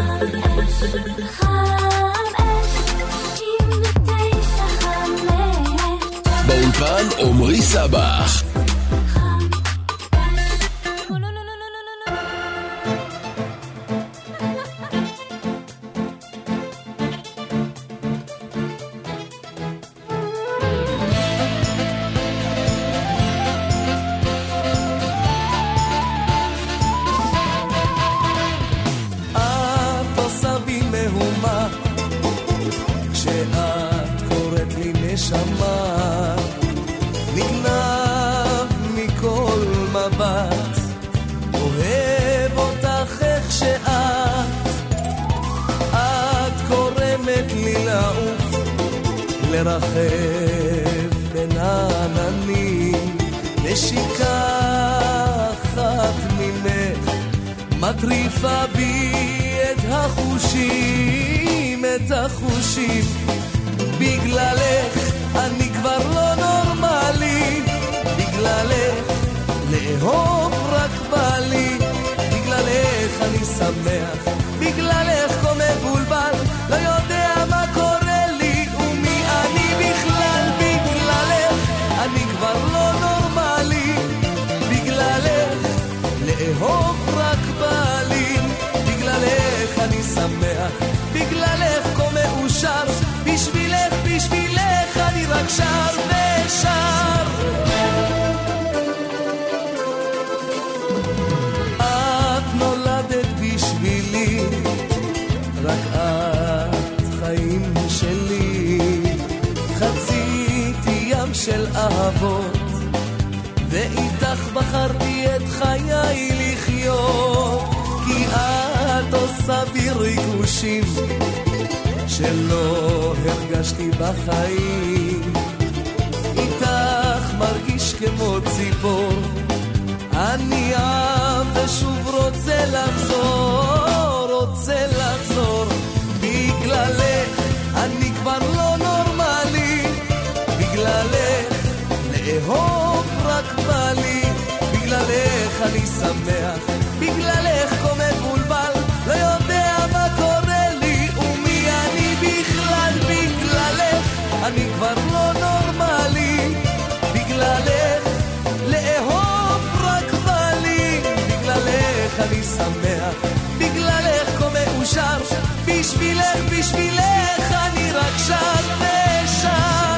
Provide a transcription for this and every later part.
באולפן עומרי סבח. לרחב בין העננים, נשיקה אחת ממך מטריפה בי את החושים, את החושים. בגללך אני כבר לא נורמלי, בגללך לאהוב רק בא לי, בגללך אני שמח, בגללך כה מבולבל, לא יודע מה קורה לי ומי אני בכלל. בגללך אני כבר לא נורמלי, בגללך לאהוב רק בא לי, בגללך אני שמח, בגללך כה מאושר, בשבילך, בשבילך אני רק שר ושר. את נולדת בשבילי, רק את חיים שלי, חציתי ים של אהבות, ואיתך בחרתי את חיי לחיות, כי את עושה בי ריגושים שלא הרגשתי בחיים. איתך מרגיש כמו ציפור, אני ושוב רוצה לחזור, רוצה לחזור. בגללך אני כבר לא נורמלי, בגללך לאהוב רק בא לי, בגללך אני שמח, בגללך כה מבולבל, לא יודע מה קורה לי ומי אני בכלל. בגללך אני כבר לא נורמלי, בגללך לאהוב רק בא לי, בגללך אני שמח, בגללך כה מאושר, בשבילך, בשבילך אני רק שר ושר.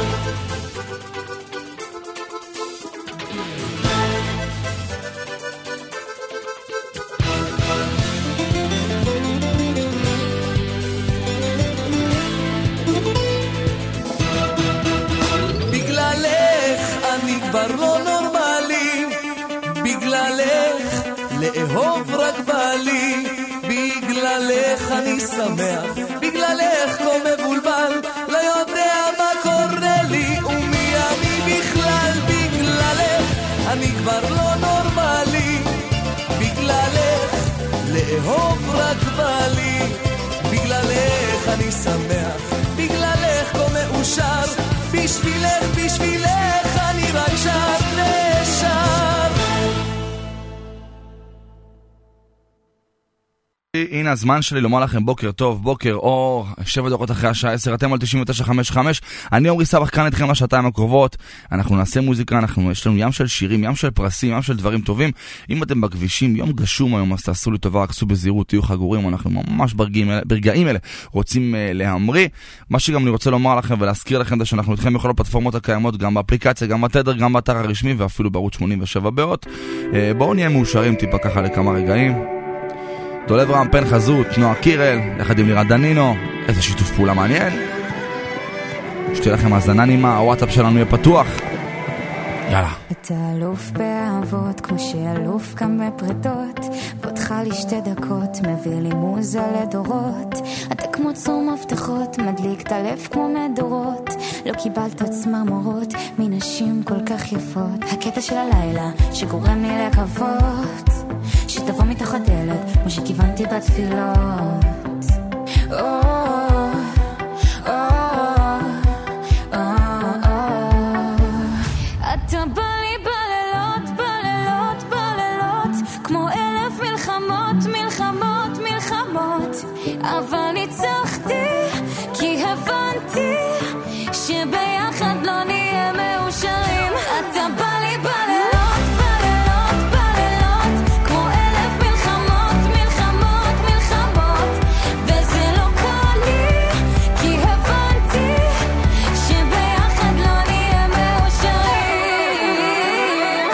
כבר לא נורמלי, בגללך לאהוב רק בא לי, בגללך אני שמח, בגללך כה מבולבל, לא יודע מה קורה לי ומי אני בכלל. בגללך אני כבר לא נורמלי, בגללך לאהוב רק בא לי, בגללך אני שמח, בגללך כה מאושר, בשבילך, בשבילך אני רק שר ושר. הנה הזמן שלי לומר לכם בוקר טוב, בוקר אור, 7 דקות אחרי השעה 10, אתם על 99.55, אני עומרי סבח כאן איתכם לשעתיים הקרובות, אנחנו נעשה מוזיקה, יש לנו ים של שירים, ים של פרסים, ים של דברים טובים. אם אתם בכבישים, יום גשום היום, אז תעשו לי טובה, רק עשו בזהירות, תהיו חגורים, אנחנו ממש ברגעים אלה רוצים להמריא. מה שגם אני רוצה לומר לכם ולהזכיר לכם זה שאנחנו איתכם בכל הפלטפורמות הקיימות, גם באפליקציה, גם בתדר, גם באתר הרשמי ואפילו בערוץ 87 באות. בואו נהיה מאושרים טיפה ככה לכמה רגעים. דולב רם, פן חזות, נועה קירל, יחד עם לירד דנינו, איזה שיתוף פעולה מעניין. שתהיה לכם הזנה נעימה, הוואטסאפ שלנו יהיה פתוח. יאללה. אתה אלוף באהבות, כמו שאלוף גם בפרטות, ואותך לי 2 דקות, מביא לי מוזה לדורות. אתה כמו צור מפתחות, מדליק את הלב כמו מדורות. לא קיבלת צמרמורות מנשים כל כך יפות. הקטע של הלילה שגורם לי לקוות, שתבוא מתחת דלת כמו שכיוונתי בתפילות. אתה בא לי בלילות, בלילות, בלילות, כמו 1000 מלחמות, מלחמות, מלחמות. אבל ניצחתי כי הבנתי שביחד לא נהיה מאושרים. אתה בא לי בלילות, בלילות, בלילות, כמו אלף מלחמות, מלחמות, מלחמות, וזה לא קל לי כי הבנתי שביחד לא נהיה מאושרים.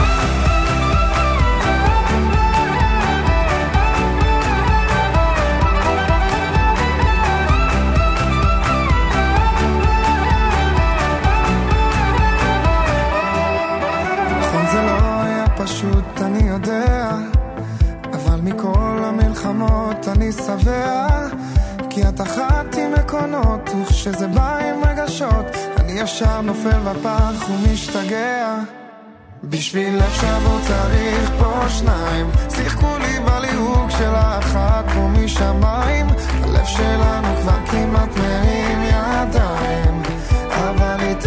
נכון זה לא היה פשוט, אני יודע, אבל מכל המלחמות אני שבע, כי את אחת עם עקרונות, וכשזה בא עם רגשות אני ישר נופל בפח ומשתגע. בשביל לב שבור צריך פה שניים, שיחקו לי בליהוק של האחת פה משמיים. הלב שלנו כבר כמעט מרים ידיים, אבל איתך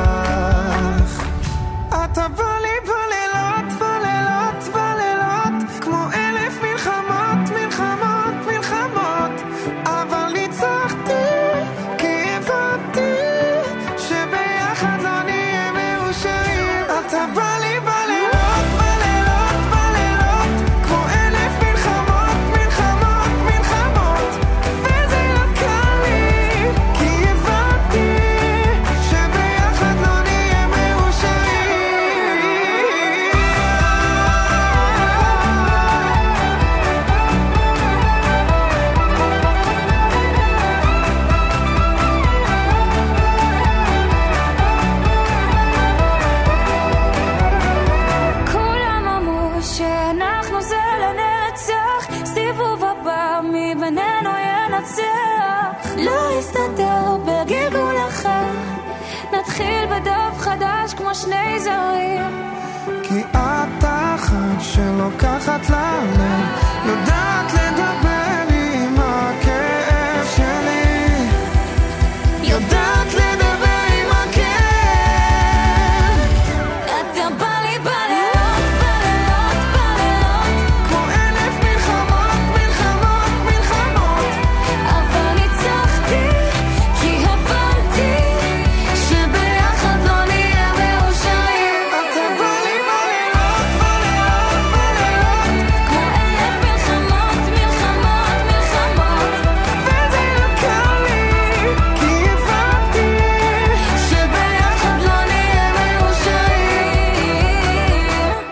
אתה בא לי בלילות, בלילות, בלילות, כמו אלף מלחמות, מלחמות, מלחמות, אבל ניצחתי כי הבנתי שביחד לא נהיה מאושרים. אתה בא לי בלילות, בלילות, בלילות, כמו אלף מלחמות, מלחמות, מלחמות, וזה לא קל לי כי הבנתי שביחד לא נהיה כולם אמרו שאנחנו זה לנצח, סיבוב הבא מבנינו ינצח. לא יסתדר בגלגול אחר, נתחיל בדף חדש כמו שני זרים. כי את אחת שלוקחת ללב, יודעת לדבר עם הכאב שלי, יודעת לדבר עם הכאב. אתה בא לי בלילות, בלילות, בלילות, כמו אלף מלחמות, מלחמות, מלחמות, אבל ניצחתי כי הבנתי שביחד לא נהיה מאושרים. אתה בא לי בלילות, בלילות, בלילות, כמו אלף מלחמות, מלחמות, מלחמות, וזה לא קל לי כי הבנתי שביחד לא נהיה מאושרים.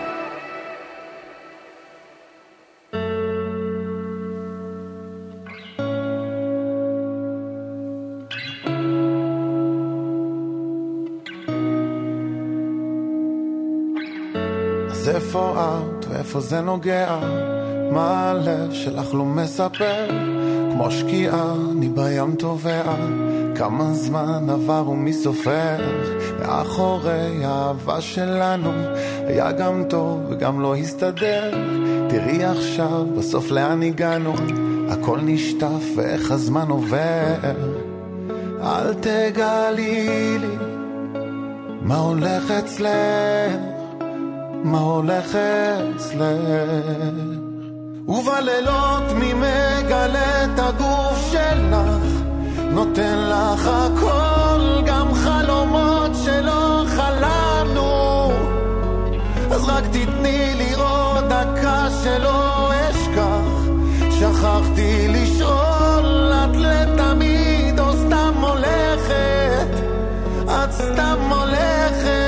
אז איפה את ואיפה זה נוגע? מה הלב שלך לא מספר? כמו שקיעה אני בים טובע, כמה זמן עבר ומי סופר? מאחורי האהבה שלנו היה גם טוב וגם לא הסתדר. תראי עכשיו בסוף לאן הגענו, הכל נשטף ואיך הזמן עובר. אל תגלי לי מה הולך אצלך, מה הולך אצלך, ובלילות מי מגלה את הגוף שלך, נותן לך הכל, גם חלומות שלא חלמנו. אז רק תתני לי עוד דקה שלא אשכח, שכחתי לשאול, את לתמיד או סתם הולכת, את סתם הולכת.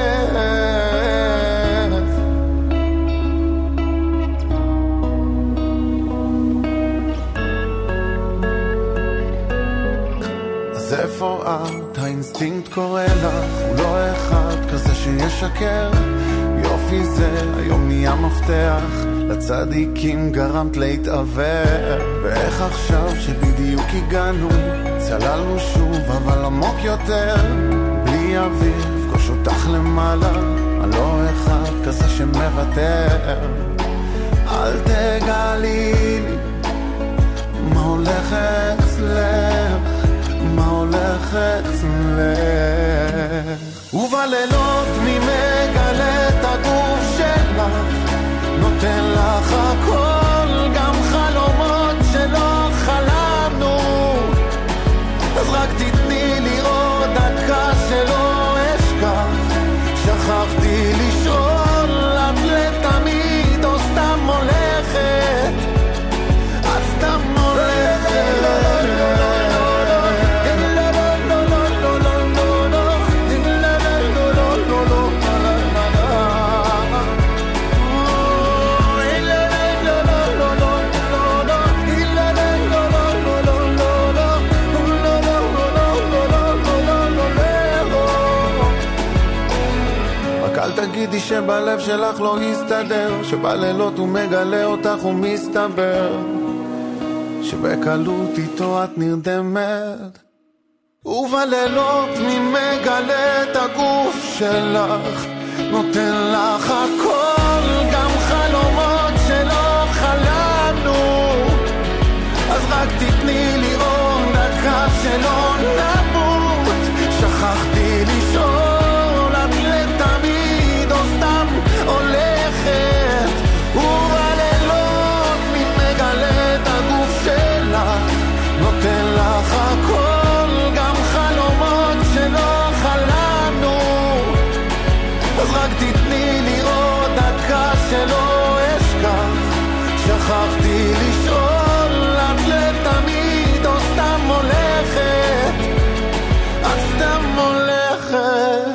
אז איפה את? האינסטינקט קורא לך, הוא לא אחד כזה שישקר. יופי זה היום נהיה מפתח, לצדיקים גרמת להתעבר. ואיך עכשיו שבדיוק הגענו, צללנו שוב אבל עמוק יותר, בלי אוויר פגוש אותך למעלה, אני לא אחד כזה שמוותר. אל תגלי לי מה הולך אצלך, מה הולך אצלך, ובלילות מי מגלה את הגוף שלך, נותן לך הכל, גם חלומות שלא חלמנו. תגידי שבלב שלך לא יסתדר, שבלילות הוא מגלה אותך ומסתבר שבקלות איתו את נרדמת, ובלילות מי מגלה את הגוף שלך, נותן לך הכל, גם חלומות שלא חלמנו. אז רק תתני לי עוד דקה שלא נמות. שכחתי לשאול, את לתמיד או סתם הולכת, ובלילות מי מגלה את הגוף שלך, נותן לך הכל, גם חלומות שלא חלמנו. אז רק תתני לי עוד דקה שלא אשכח. שכחתי לשאול, את לתמיד או סתם הולכת, את סתם הולכת.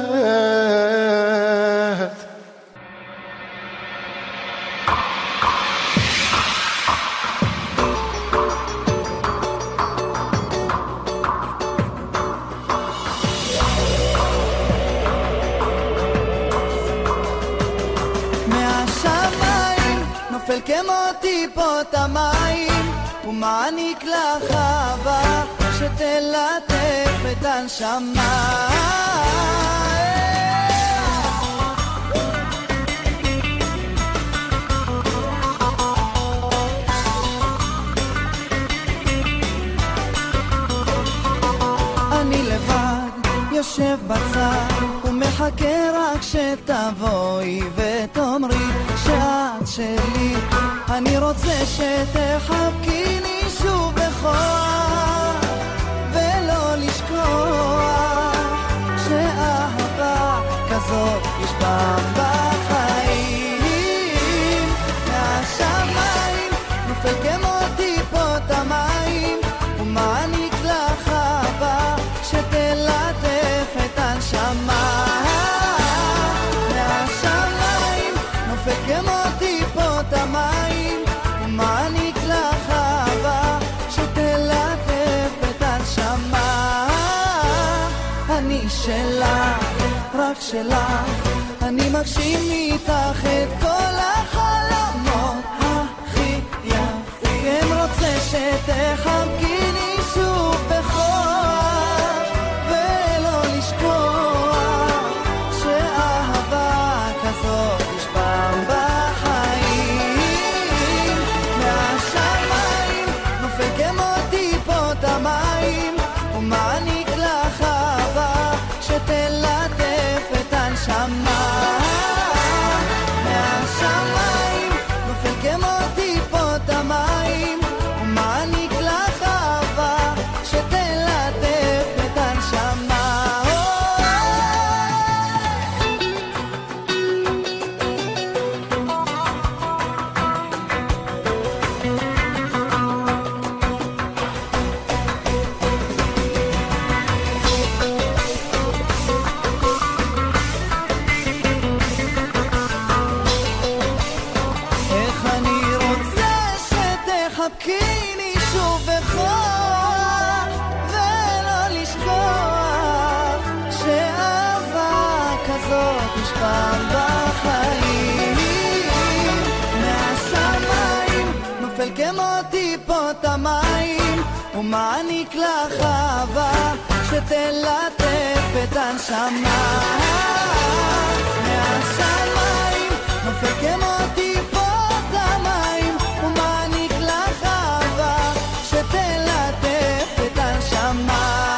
נופל כמו טיפות המים ומעניק לך אהבה שתלטף את הנשמה. אני לבד יושב בצד ומחכה רק שתבואי ותאמרי שאת שלי. אני רוצה שתחבקיני שוב בכוח ולא לשכוח שאהבה כזאת יש פעם בחיים. מהשמיים נופל כמו טיפות המים ומעניק לך אהבה שתלטף את הנשמה. מהשמיים נופל כמו טיפות המים ומעניק לך אהבה שתלטף את הנשמה. אני שלך, רק שלך, אני מגשים איתך את כל החלומות הכי יפים. כן רוצה שתחבקיני שוב בכוח ולא לשכוח שאהבה כזאת יש פעם בחיים. מהשמיים נופל כמו טיפות המים ומעניק לך אהבה שתלטף את הנשמה. מהשמיים נופל כמו טיפות המים ומעניק לך אהבה שתלטף את הנשמה. חבקיני שוב בכוח ולא לשכוח שאהבה כזאת יש פעם בחיים. מהשמיים נופל כמו טיפות המים ומעניק לך אהבה שתלטף את הנשמה. מהשמיים נופל כמו טיפות המים ומעניק לך אהבה שתלטף את הנשמה.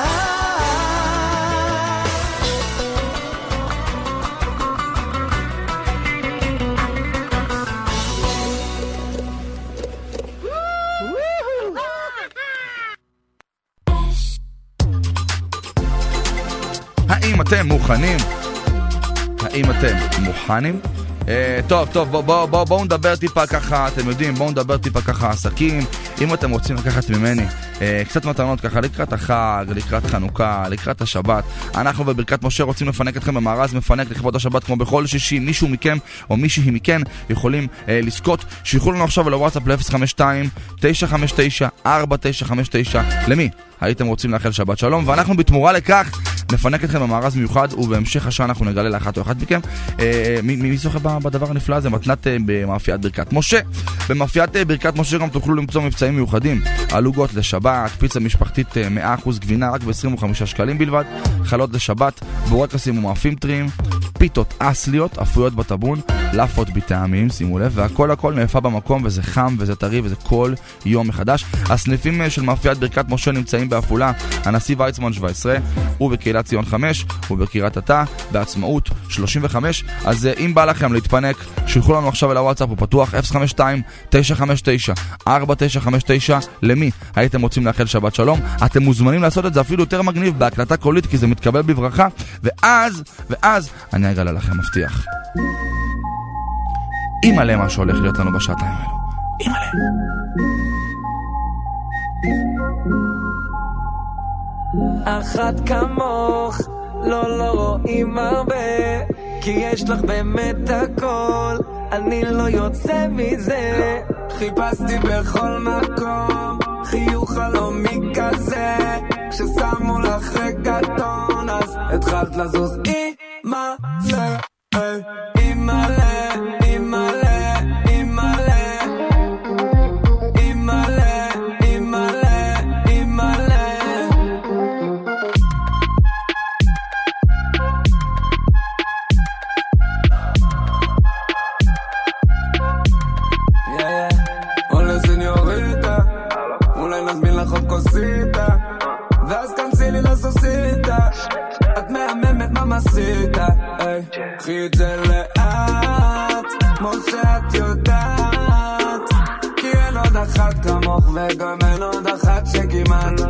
האם אתם מוכנים? האם אתם מוכנים? טוב, בואו נדבר טיפה ככה, אתם יודעים, בואו נדבר טיפה ככה עסקים. אם אתם רוצים לקחת ממני קצת מתנות ככה לקראת החג, לקראת חנוכה, לקראת השבת, אנחנו בברכת משה רוצים לפנק אתכם במארז מפנק לכבוד השבת. כמו בכל שישי, מישהו מכם או מישהי מכן יכולים לזכות. שיחו לנו עכשיו לוואטסאפ ל-052-959-4959 למי הייתם רוצים לאחל שבת שלום, ואנחנו בתמורה לכך נפנק אתכם במארז מיוחד, ובהמשך השעה אנחנו נגלה לאחת או אחת מכם מי זוכה בדבר הנפלא הזה, מתנת במאפיית ברכת משה. במאפיית ברכת משה גם תוכלו למצוא מבצעים מיוחדים, אלוגות לשבת, פיצה משפחתית 100% גבינה רק ב-25 שקלים בלבד, חלות לשבת, בורקסים ומאפים טריים, פיתות אסליות אפויות בטבון, לפות בטעמים, שימו לב, והכל הכל נאפה במקום, וזה חם וזה טרי וזה כל יום מחדש. הסניפים של מאפיית ברכת משה נמצאים בעפולה, הנשיא ויצמן 17, ובקהילת ציון 5, ובקריית אתא, בעצמאות 35. אז אם בא לכם להתפנק, שילחו לנו עכשיו אל הוואטסאפ, הוא פתוח 052-959-4959. למי הייתם רוצים לאחל שבת שלום? אתם מוזמנים לעשות את זה אפילו יותר מגניב בהקלטה קולית, כי זה מתקבל בברכה, ואז אני אגלה לכם, מבטיח. אימאלה מה שהולך להיות לנו בשעתיים האלו. אימאלה. אחת כמוך לא רואים הרבה, כי יש לך באמת הכל, אני לא יוצא מזה. חיפשתי בכל מקום חיוך חלומי כזה, כששמו לך רגטון אז התחלת לזוז. אימאלה, אימאלה, אימאלה, אימאלה, אימאלה, אימאלה, אימאלה. Hola señorita, אולי נזמין לך עוד כוסיתה, ואז כנסי לי לסוסיתה, את מהממת ממסיתה, קחי את זה לאט, כמו שאת יודעת, כי אין עוד אחת כמוך וגם אין עוד אחת שכמעט,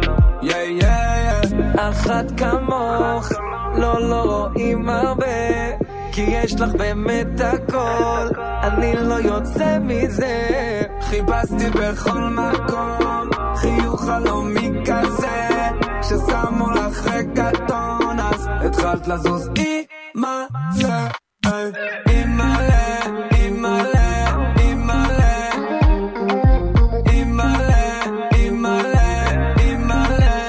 אחת כמוך לא רואים הרבה, כי יש לך באמת הכל, אני לא יוצא מזה. חיפשתי בכל מקום חיוך חלומי כזה, כששמו לך רגטון אז התחלת לזוז. אימאלה, אימאלה, אימאלה, אימאלה, אימאלה, אימאלה, אימאלה.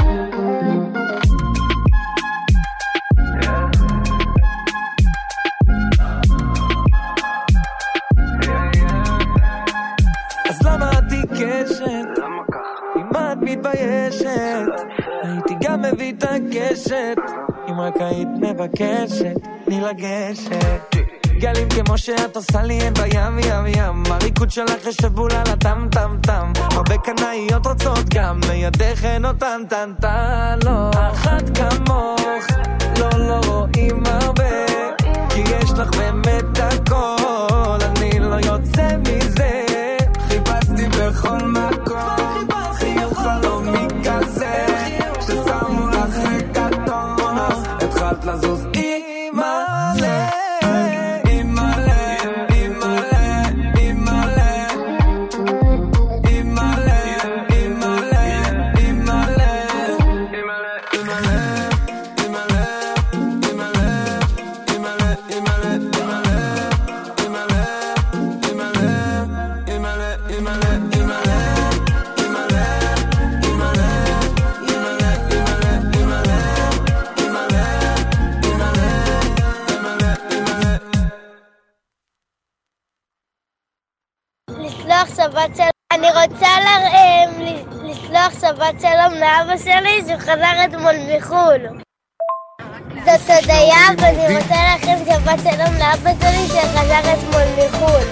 אז למה את עיקשת? אם את מתביישת, הייתי גם מביא את הקשת, אם רק היית מבקשת, תני לגשת. גלים כמו שאת עושה לי אין בים ים ים, הריקוד שלך ישבולה לטם טם טם, הרבה קנאיות רוצות גם מידך אין אותן טן טן. לא אחת כמוך לא רואים הרבה, כי יש לך באמת הכל, אני לא יוצא מזה. חיפשתי בכל מקום חיוך חלומי כזה, כששמו לך רגטון אז התחלת לזוז. אימאלה, אימאלה, אימאלה, אימאלה, אימאלה, אימאלה, אימאלה, אימאלה, אימאלה, אימאלה, אימאלה, לשלוח שבת שלום. אני רוצה לשלוח שבת שלום לאבא שלי שחזר אתמול מחו"ל. זאת הודיה, ואני רוצה לכם שבת שלום לאבא שלי שחזר אתמול מחו"ל.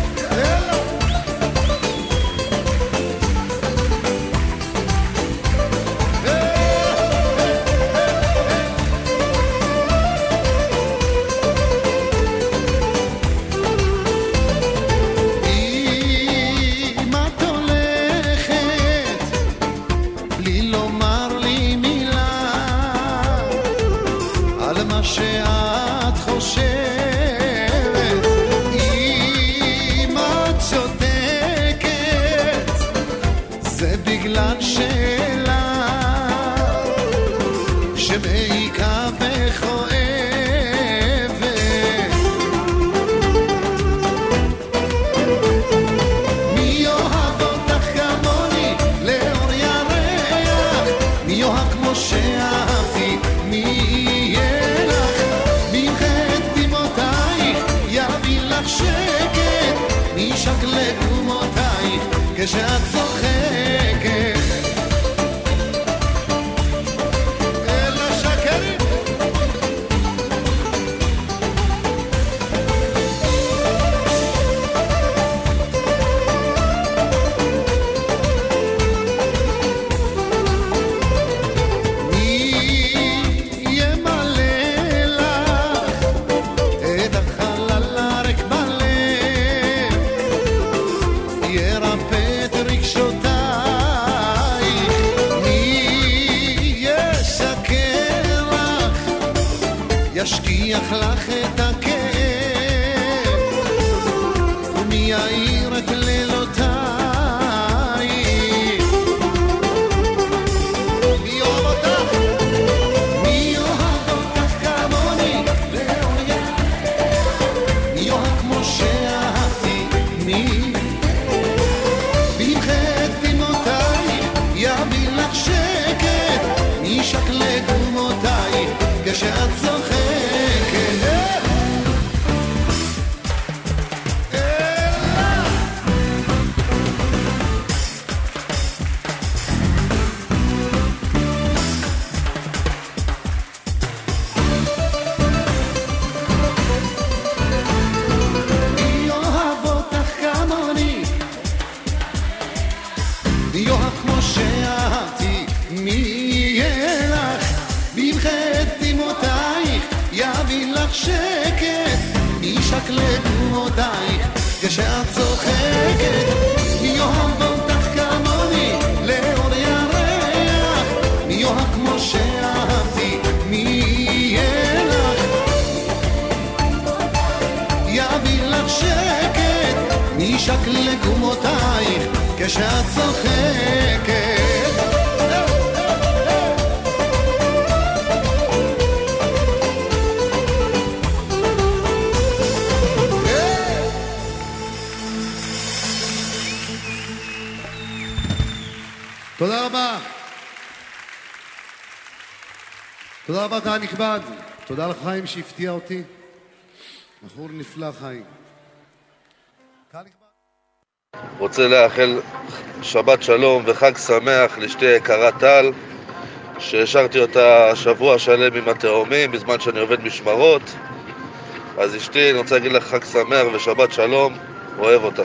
שאת חושבת, אם את צודקת, זה בגלל שאלה שמעיקה וכואבת. מי אוהב אותך כמוני לאור ירח, מי אוהב כמו שאהבתי, מי כשאת צוחקת. אלא שקרים. ישכיח לך את הכאב ומי יאיר את לילותייך. מי אוהב אותך? מי אוהב אותך כמוני לאוריה? מי אוהב כמו שאהבתי? מי? במחאת דמעותייך יביא לך שקט, מי שקלט דמעותייך כשאת צוחקת. כשאת צוחקת, מי אוהב אותך כמוני לאור ירח? מי אוהב כמו שאהבתי? מי ילך? יביא לך שקט, מי שקל קומותייך כשאת צוחקת. תודה רבה. תודה רבה, קהל נכבד. תודה לחיים שהפתיע אותי. בחור נפלא, חיים. קהל נכבד. רוצה לאחל שבת שלום וחג שמח לאשתי יקרה טל, שהשארתי אותה שבוע שלם עם התאומים בזמן שאני עובד משמרות. אז אשתי, אני רוצה להגיד לך חג שמח ושבת שלום, אוהב אותך.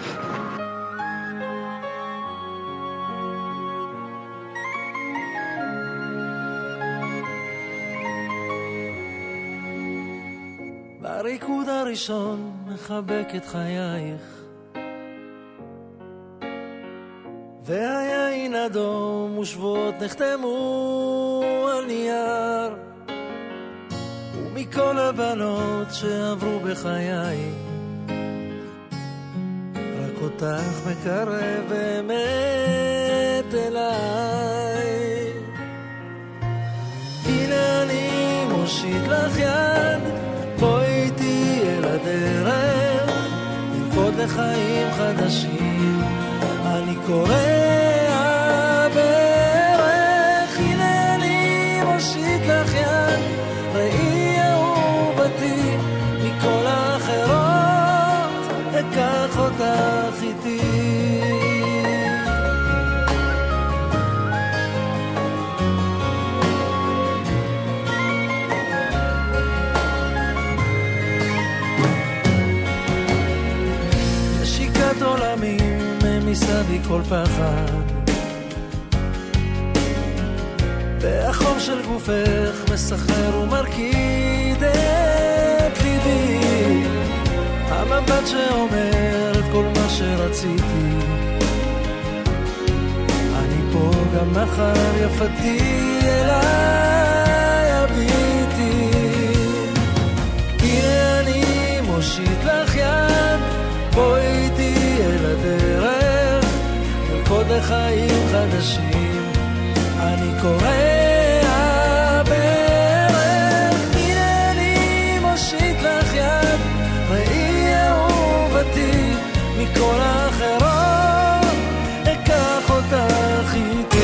בריקוד הראשון מחבק את חייך, והיין אדום ושבועות נחתמו על נייר, ומכל הבנות שעברו בחיי רק אותך מקרב באמת אליי. הנה אני מושיט לך יד, בואי איתי אל הדרך, נרקוד לחיים חדשים, אני קורא ברך. הנה אני מושיט לך יד, ראי אהובתי, מכל האחרות אקח אותך איתי. עולמים מסביב כל פחד, והחום של גופך מסחר ומרקיד את ליבי, המבט שאומר את כל מה שרציתי, אני פה גם מחר יפתי אליי הביתי. הנה אני מושיט לך יד, בואי איתי אל הדרך, נרקוד לחיים חדשים, אני קורא ברך. הנה אני מושיט לך יד, ראי אהובתי, מכל האחרות אקח אותך איתי.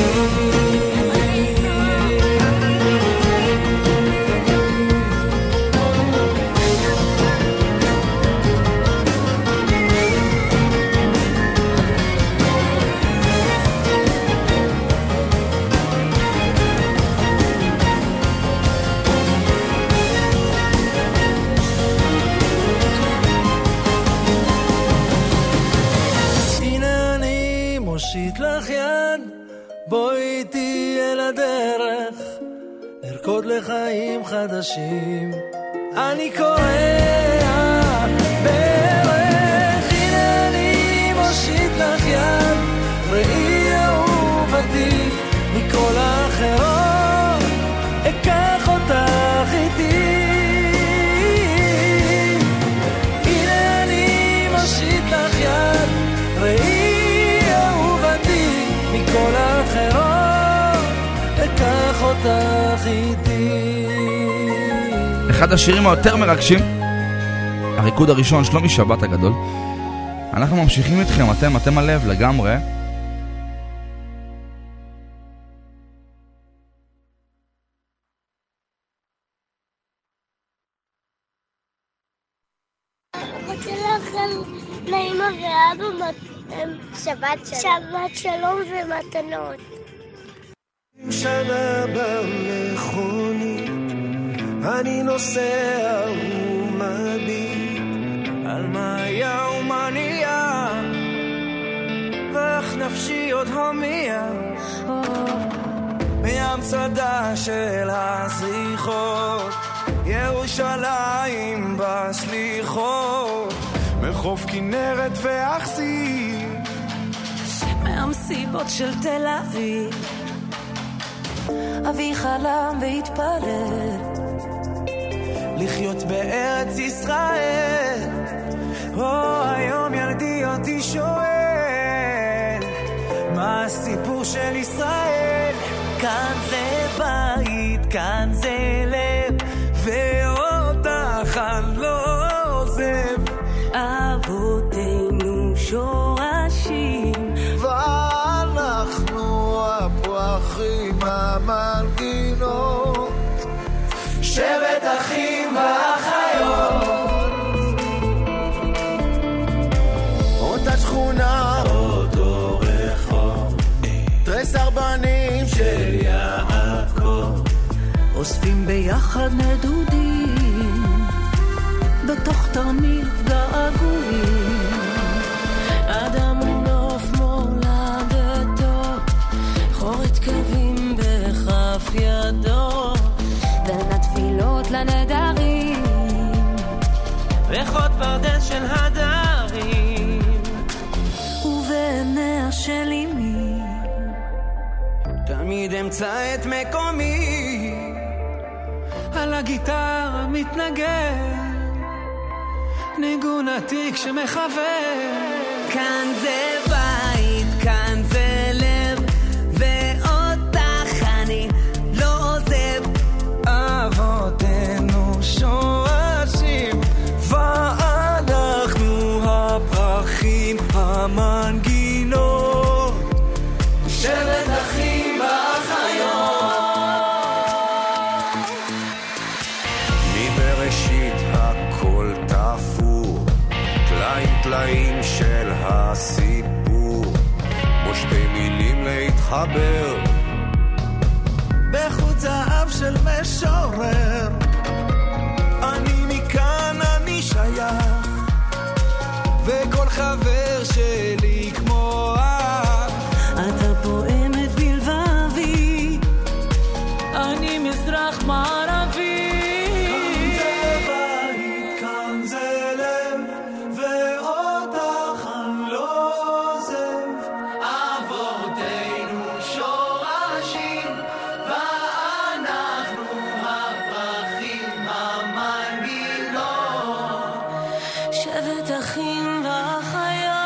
מושיט לך יד, בואי איתי אל הדרך, לרקוד לחיים חדשים. אני קורע בערך, הנה אני מושיט לך יד, ראי אהובתי, מכל האחרות אקח אותך איתי. הנה אני מושיט לך יד, ראי אהובתי, מכל האחרות אקח אותך איתי. אחד השירים היותר מרגשים, הריקוד הראשון, שלומי שבת הגדול. אנחנו ממשיכים איתכם, אתם הלב לגמרי. רוצה לאחל לאמא ואבא שבת שלום ומתנות. שנה במכונית אני נוסע ומביט על מה היה ומה נהיה, ואיך נפשי עוד הומייה מהמצדה של הזריחות, ירושלים בסליחות, מחוף כנרת ואכסי, מהמסיבות של תל אביב. אבי חלם והתפלל לחיות בארץ ישראל. היום ילדי אותי שואל מה הסיפור של ישראל. כאן זה בית, כאן זה לב, ואותך אני לא עוזב. אבותינו שורשים, ואנחנו הפרחים המנגינות, שבט אחים ואחיות, אותה שכונה, אותו רחוב, תרי סרבנים של יעקב, אוספים ביחד נדודים בתוך תרמיל געגועים. אדם ונוף מולדתו, חורת קווים בכף ידו, בין התפילות לנדרים, ריחות פרדס של הדרים, ובעיניה של אמי תמיד אמצא את מקומי. על הגיטרה מתנגן ניגון עתיק שמחבר. כאן זה בית, כאן זה לב, ואותך אני לא עוזב. אבותינו שורשים, ואנחנו הפרחים המנגינות, שבט אחים ואחיות. מבראשית הכל תפור, טלאים טלאים של הסיפור, בו שתי מילים להתחבר, בחוט זהב של משורר. אני מכאן אני שייך, וכל חבר שלי כמו אח. אתה פועמת בלבבי, אני מזרח מערבי. כאן זה בית, כאן זה לב, ואותך אני לא עוזב. אבותינו שורשים, ואנחנו הפרחים המנגינות, שבט אחים ואחיות.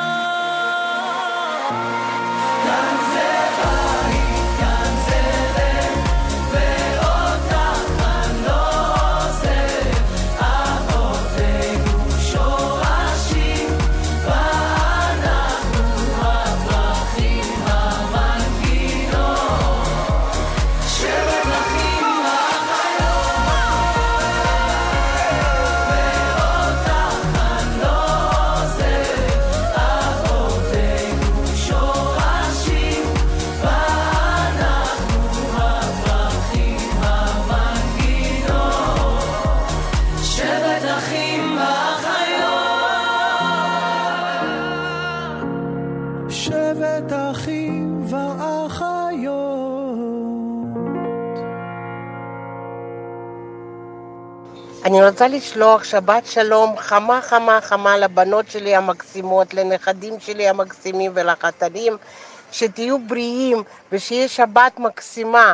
אני רוצה לשלוח שבת שלום חמה חמה חמה לבנות שלי המקסימות, לנכדים שלי המקסימים ולחתנים, שתהיו בריאים ושיהיה שבת מקסימה.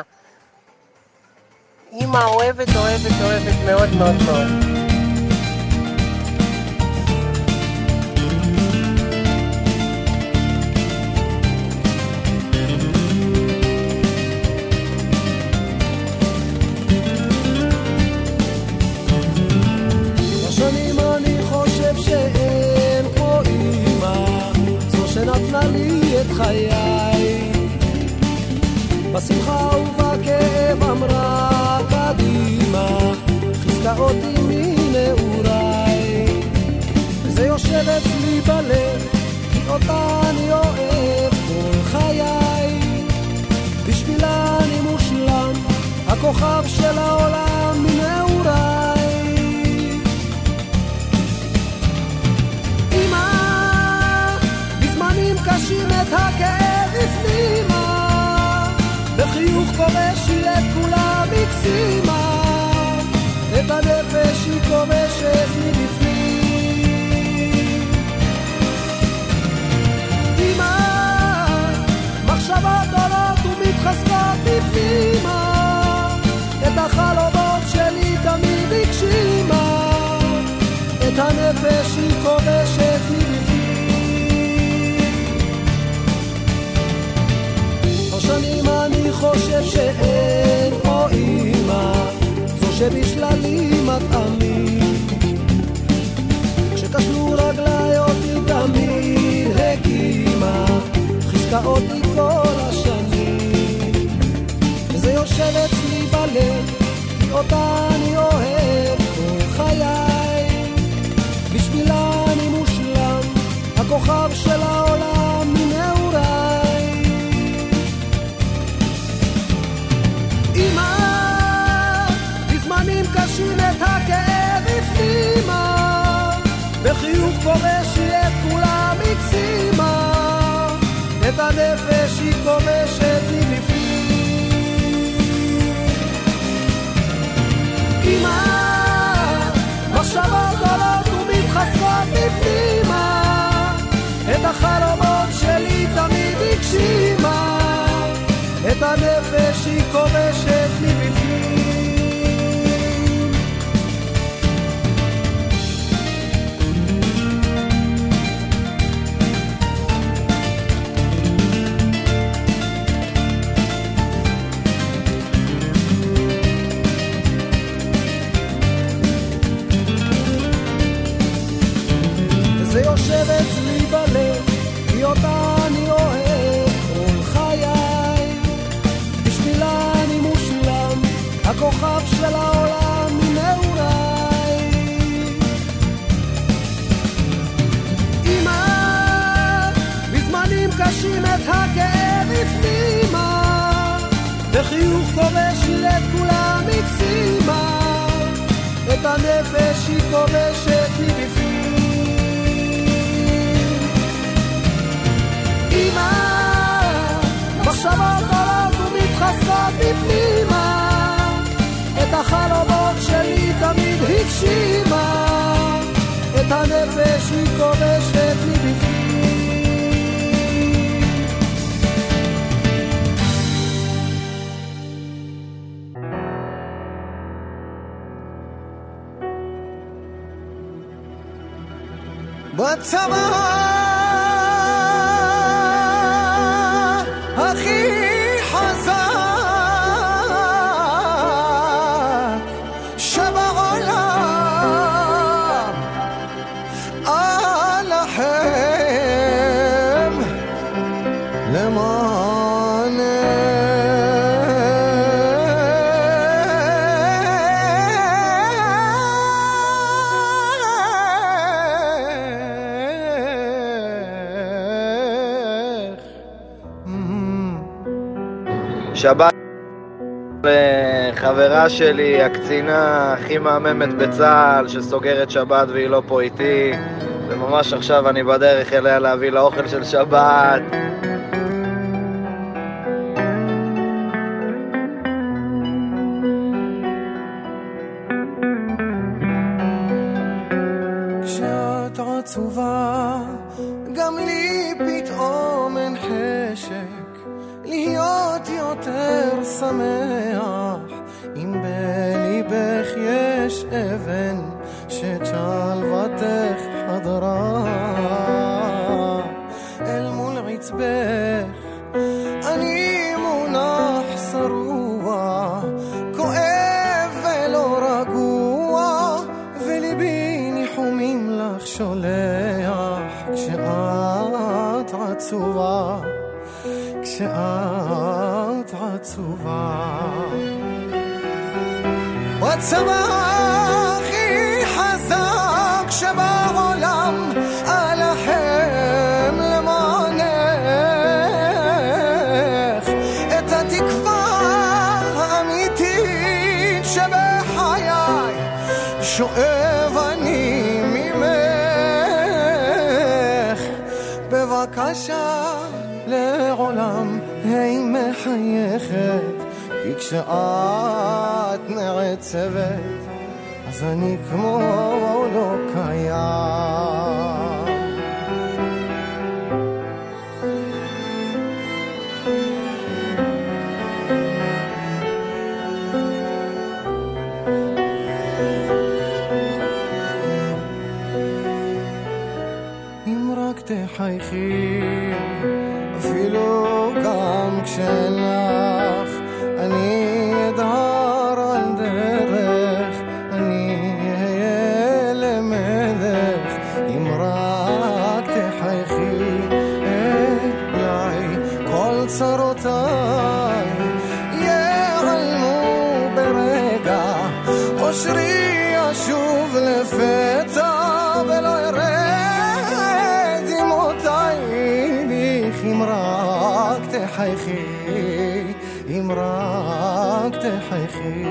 אמא אוהבת מאוד מאוד מאוד. בשנים אני חושב שאין כמו אמא, זו שנתנה לי את חיי, בשמחה ובכאב אמרה קדימה, חיזקה אותי מנעוריי, וזה יושב אצלי בלב, כי אותה אני אוהב כל חיי, בשבילה אני מושלם, הכוכב של העולם מנעוריי. אמא, בזמנים קשים את הכאב הפנימה, בחיוך כובש היא את כולם הקסימה, את הנפש היא כובשת מבפנים. אמא, מחשבות עולות ומתחזקות בפנימה, את החלומות שלי תמיד הגשימה, את הנפש היא כובשת מבפנים. שנים אני חושב שאין כמו אמא, זו שבשללי מטעמים, כשקשלו רגלי אותי תמיד הקימה, חיזקה אותי כל השנים, וזה יושב אצלי בלב, כי אותה אני אוהב כל חיי, בשבילה אני מושלם, הכוכב של העולם מנעוריי. אמא, בזמנים קשים את הכאב הפנימה, בחיוך כובש היא את כולם הקסימה, את הנפש היא כובשת מבפנים. אמא, מחשבות עולות ומתחזקות בפנימה, את החלומות שלי תמיד הגשימה, את הנפש היא כובשת מבפנים. וזה יושב אצלי בלב, כי אותה אני אוהב כל חיי, בשבילה אני מושלם, הכוכב של העולם מנעוריי. אמא, בזמנים קשים את הכאב הפנימה, בחיוך כובש היא את כולם הקסימה, את הנפש היא כובשת מבפנים. אמא, מחשבות עולות ומתחזקות בפנימה, את החלומות שלי תמיד הגשימה, את הנפש היא כובשת מבפנים. בצבא הכי חזק שבעולם, אלחם שבת לחברה שלי, הקצינה הכי מהממת בצה"ל, שסוגרת שבת והיא לא פה איתי, וממש עכשיו אני בדרך אליה להביא לה אוכל של שבת. חשק, להיות יותר שמח, אם בליבך יש אבן שצ'לוותך חדרה אל מול עצבך, אני מונח שרוע, כואב ולא רגוע, וליבי ניחומים לך שולח, כשאת עצובה, כשאת עצובה. הצבא הכי חזק שבעולם אלחם למענך, את התקווה האמיתית שבחיי שואב אני ממך, בבקשה לעולם היא מחייכת, כי כשאת נעצבת אז אני כמו לא קיים. אם רק תחייכי אפילו גם כשלך, אני אדהר על דרך, אני אהיה למלך, אם רק תחייכי אליי, כל צרותיי ייעלמו ברגע, אושרי אשוב לפתע ולא ירד דמעותיי לך, אם רק תחייכי, אם רק תחייכי.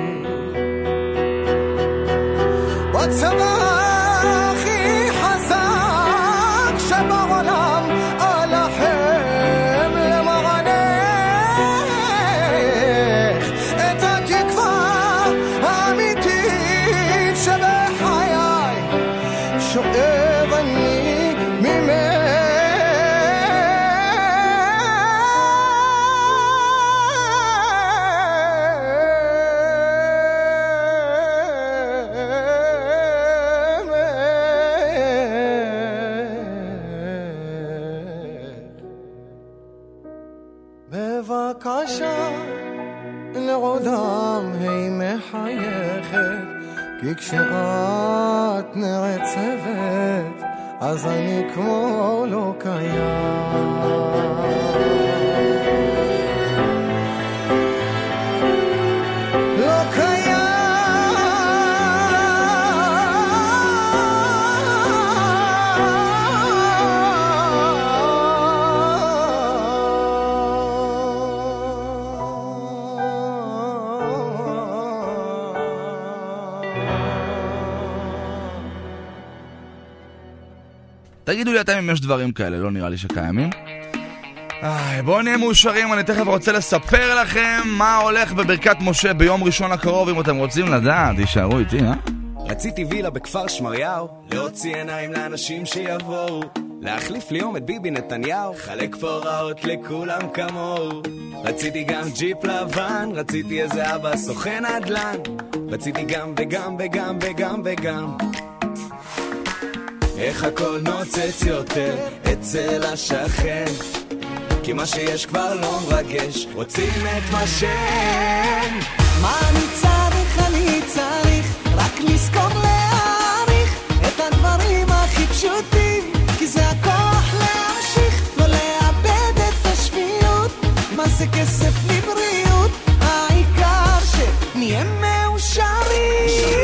בצבא הכי חזק שבעולם אלחם למענך, את התקווה האמיתית שבחיי שואב אני ממך, בבקשה לעולם היא מחייכת, כי כשאת נעצבת אז אני כמו לא קיים. לא קיים. תגידו לי אתם אם יש דברים כאלה, לא נראה לי שקיימים. בואו נהיה מאושרים, אני תכף רוצה לספר לכם מה הולך בברכת משה ביום ראשון הקרוב, אם אתם רוצים לדעת, תישארו איתי, רציתי וילה בכפר שמריהו, להוציא עיניים לאנשים שיבואו, להחליף לי יום את ביבי נתניהו, חלק פה רעות לכולם כמוהו. רציתי גם ג'יפ לבן, רציתי איזה אבא סוכן עדלן, רציתי גם וגם וגם וגם וגם. איך הכל נוצץ יותר אצל השכן, כי מה שיש כבר לא מרגש, רוצים את מה שאין. מה אני צריך רק לזכור להעריך את הדברים הכי פשוטים, כי זה הכוח להמשיך, לא לאבד את השפיות. מה זה כסף בלי בריאות, העיקר שנהיה מאושרים.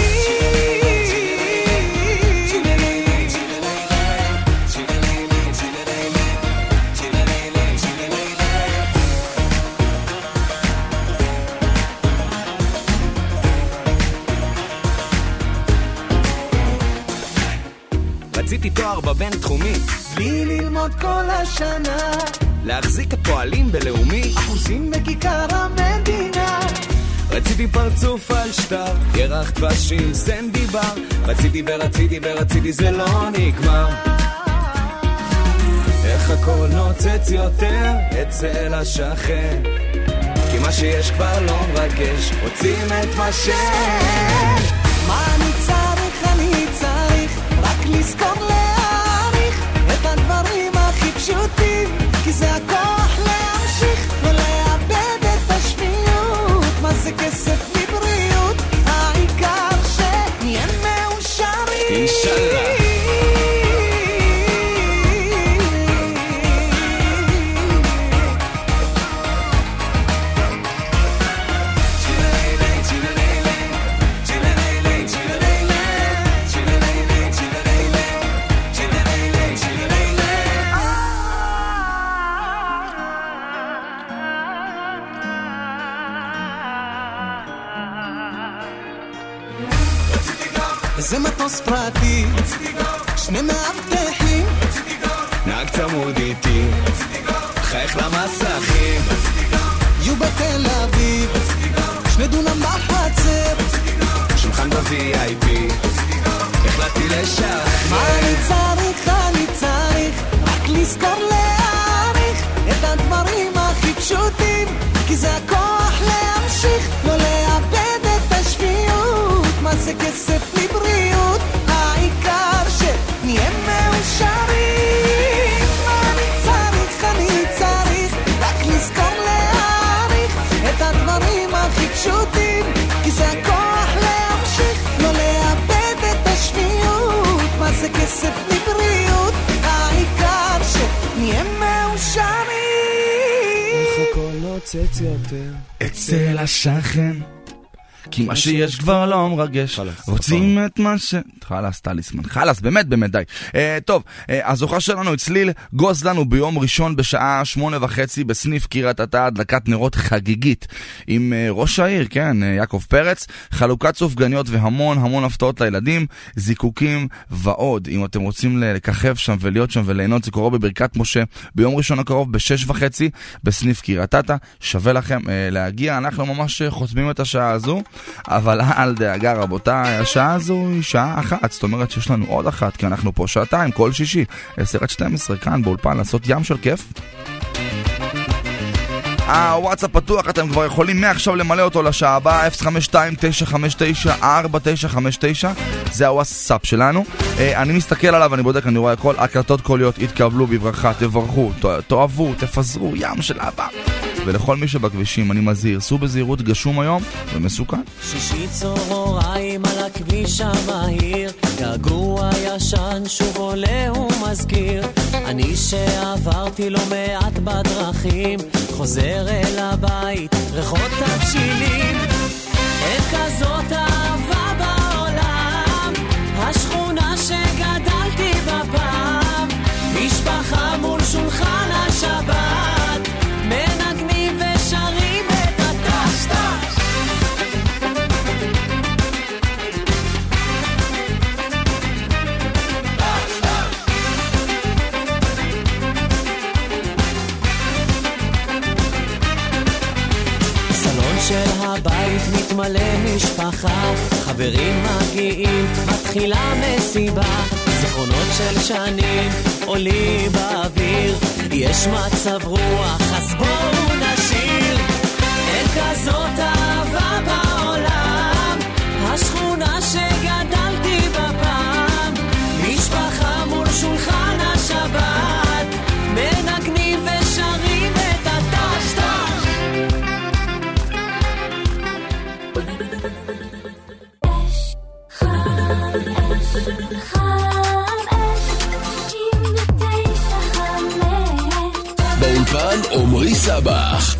רציתי תואר בבין תחומי, בלי ללמוד כל השנה, להחזיק את פועלים בלאומי, אחוזים בכיכר המדינה. רציתי פרצוף על שטר, ירח דבשים, סנדי בר, רציתי ורציתי ורציתי, זה לא נגמר. איך איך הכל נוצץ יותר אצל השכן, כי מה שיש כבר לא מרגש, רוצים את מה שאין. מה אני צריך רק לזכור להעריך את הדברים הכי פשוטים, כי זה הכוח להמשיך ולאבד את השפיות. מה זה כסף מבריאות, העיקר שנהיה מאושרים. אינשאללה. זה מטוס פרטי, שני מאבטחים, נהג צמוד איתי, חייך למסכים, יהיו בתל אביב, שני דונם בחצר, שולחן ב-VIP, החלטתי לשחרר. מה אני צריך רק לזכור להעריך את הדברים הכי פשוטים, כי זה הכוח להמשיך לא לאבד את השפיות. מה זה כסף לבריאות, העיקר שנהיה מאושרים. מה אני צריך רק לזכור להעריך את הדברים הכי פשוטים, כי זה הכוח להמשיך לא לאבד את השפיות. מה זה כסף לבריאות, העיקר שנהיה מאושרים. איך הכל נוצץ יותר אצל השכן, כי מה שיש כבר לא מרגש, רוצים את מה ש... חלס, טליסמן, חלס, באמת די. טוב, הזוכה שלנו הצליל גוז לנו ביום ראשון בשעה 8:30 בסניף קריית אתא, הדלקת נרות חגיגית עם ראש העיר, כן, יעקב פרץ, חלוקת סופגניות והמון הפתעות לילדים, זיקוקים ועוד. אם אתם רוצים לככב שם ולהיות שם וליהנות, זה קורה בברכת משה ביום ראשון הקרוב ב6:30 בסניף קריית אתא. שווה לכם להגיע, אנחנו ממש חותמים את השעה הזו, אבל אל דאגה רבותיי, השעה הזו היא שעה 1, זאת אומרת שיש לנו עוד 1, כי אנחנו פה שעתיים כל שישי 10-12 כאן באולפן לעשות ים של כיף. הוואטסאפ פתוח, אתם כבר יכולים מעכשיו למלא אותו לשעה הבאה, 052-959-4959, זה הוואטסאפ שלנו. אני מסתכל עליו, אני בודק, אני רואה הכל, הקלטות קוליות יתקבלו בברכה, תברכו, תאהבו, תפזרו, ים של אבא. ולכל מי שבכבישים אני מזהיר, סעו בזהירות, גשום היום ומסוכן. שישי צהריים על הכביש המהיר, געגוע ישן שוב עולה ומזכיר, אני שעברתי לא מעט בדרכים, חוזר אל הבית, ריחות תבשילים, אין כזאת אהבה בעולם, השכונה שגדלתי בפעם, משפחה מול שולחן השבת, מנגנים ושרים את הטש-טש. סלון של הבית מתמלא משפחה, חברים מגיעים, מתחילה מסיבה, זיכרונות של שנים עולים באוויר, יש מצב רוח, אז בואו נשיר, אין כזאת אהבה בעולם, השכונה שגדלתי בפעם, משפחה מול שולחן השבת, מנגנים ושרים את הטש-טש. באולפן עומרי סבח.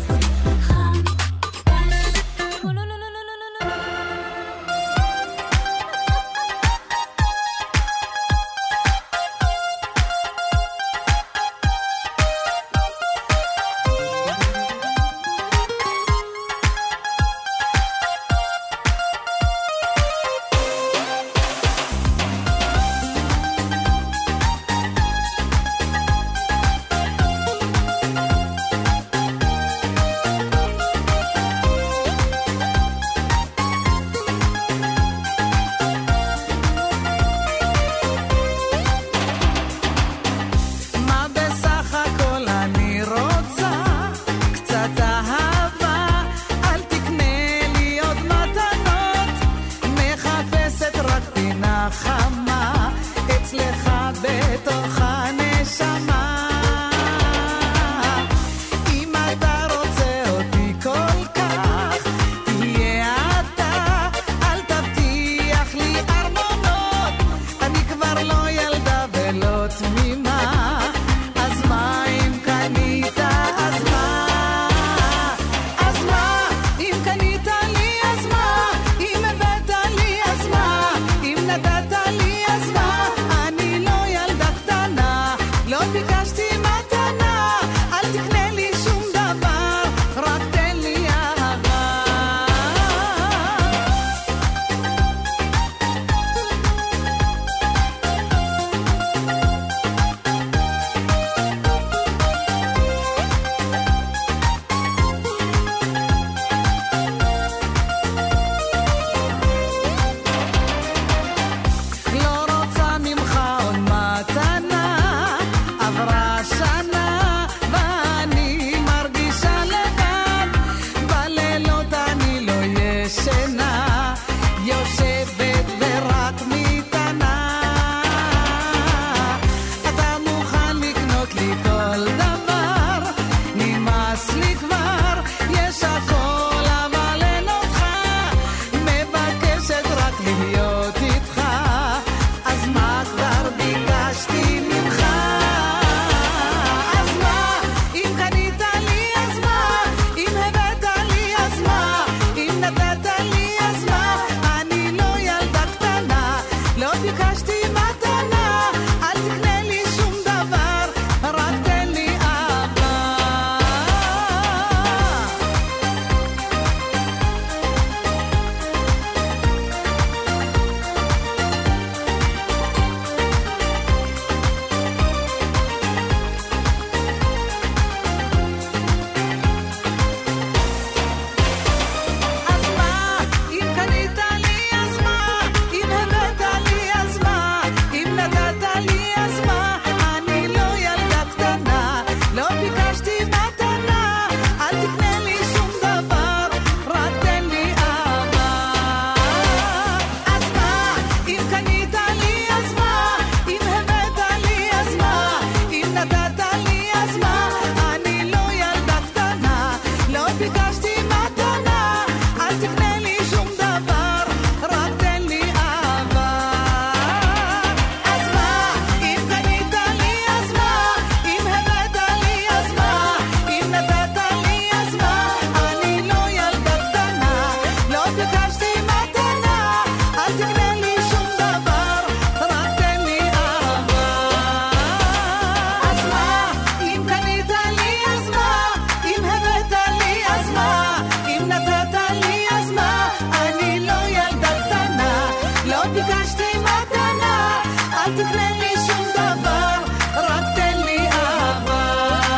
ביקשתי מתנה, אל תקנה לי שום דבר, רק תן לי אהבה. אז מה, אם קנית לי אז מה, אם הבאת לי אז מה, אם נתת לי אז מה, אני לא ילדה קטנה, לא ביקשתי מתנה, אל תקנה לי שום דבר, רק תן לי אהבה. אז מה, אם קנית לי אז מה, אם הבאת לי אז מה, אם נתת לי אז מה, אני לא ילדה קטנה, לא ביקשתי מתנה, אל תקנה לי שום דבר, רק תן לי אהבה.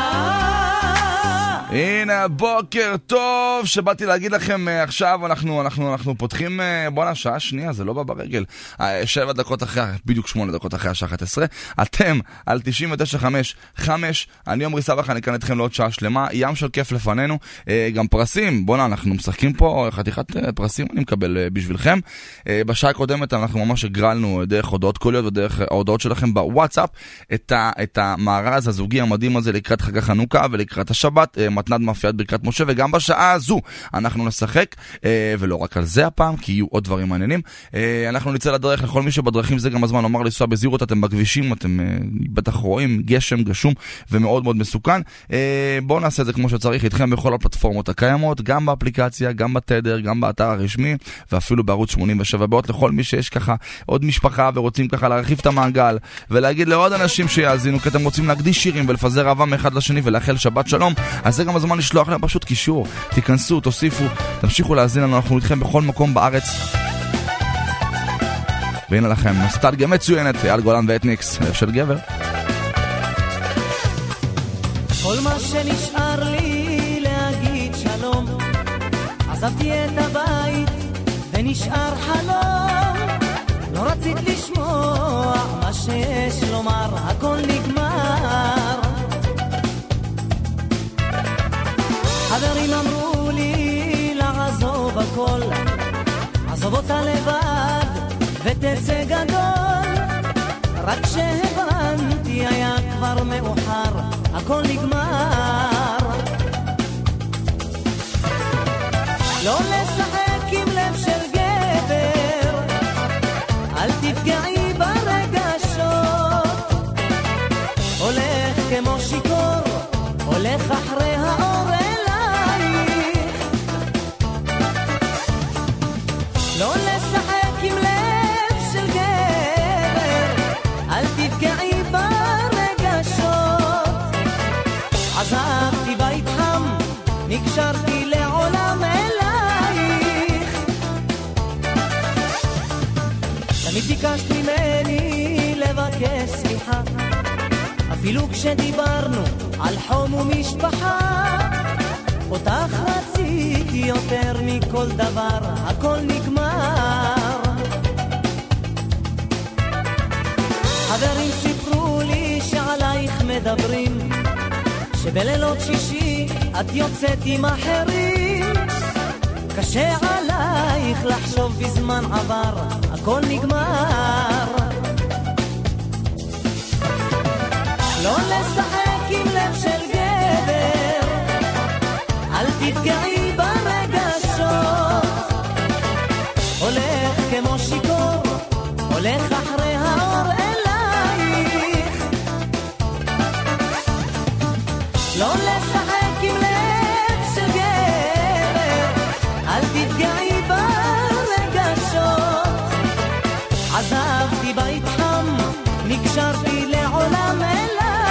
הנה, בוקר טוב, שבאתי להגיד לכם עכשיו, אנחנו פותחים, בואנה, שעה שנייה, זה לא בא ברגל. 7 דקות אחרי, בדיוק 8 דקות אחרי השעה 11. אתם על 99.5, אני עומרי סבח, אני כאן איתכם לעוד שעה שלמה, ים של כיף לפנינו, גם פרסים, בואנה, אנחנו משחקים פה, חתיכת פרסים אני מקבל בשבילכם. בשעה הקודמת אנחנו ממש הגרלנו דרך הודעות קוליות ודרך ההודעות שלכם בוואטסאפ, את המארז הזוגי המדהים הזה לקראת חג החנוכה ולקראת השבת, מתנת מאפיית ברכת משה, וגם בשעה הזו אנחנו נשחק, ולא רק על זה הפעם, כי יהיו עוד דברים מעניינים. אנחנו נצא לדרך לכל מי שבדרכים, זה גם הזמן לומר לנסוע בזהירות, אתם בכבישים, אתם בטח רואים גשם גשום ומאוד מאוד מסוכן. בואו נעשה את זה כמו שצריך, איתכם בכל הפלטפורמות הקיימות, גם באפליקציה, גם בתדר, גם באתר הרשמי, ואפילו בערוץ 87 באות, לכל מי שיש ככה עוד משפחה ורוצים ככה להרחיב את המעגל ולהגיד לעוד אנשים שיאזינו, כי אתם רוצים להקדיש שירים ולפזר אהבה מאחד לשני ולאחל שבת שלום, אז זה גם הזמן לשלוח להם פשוט קישור, תיכנסו, תוסיפו, תמשיכו להאזין לנו, אנחנו איתכם בכל מקום בארץ. והנה לכם נוסטלגיה מצוינת, אייל גולן ואתניקס, לב של גבר. כל מה שנשאר לי להגיד שלום, עזבתי את הבית ונשאר חלום, לא רצית לשמוע מה שיש לומר, הכל נגמר. חברים אמרו לי לעזוב הכל, עזוב אותה לבד ותצא גדול, רק שהבנתי היה כבר מאוחר, הכל נגמר. לא לשחק עם לב של גבר, אל תפגעי ברגשות, הולך כמו שיקור, הולך אחרי האור אלייך. לא לשחק עם לב של גבר, אל תפגעי ברגשות, עזבתי בית חם, נקשרתי לעולם אלייך. תמיד ביקשת ממני לבקש סליחה, אפילו כשדיברנו על חום ומשפחה, אותך רציתי יותר מכל דבר, הכל נגמר. חברים סיפרו לי שעלייך מדברים, שבלילות שישי את יוצאת עם אחרים, קשה עלייך לחשוב בזמן עבר, הכל נגמר. לא לשחק עם לב של גבר, אל תפגעי ברגשות, הולך כמו שיקור, הולך אחרי האור אלייך. לא לשחק עם לב של גבר, אל תפגעי ברגשות, עזבתי בית חם, נקשרתי לעולם אלייך.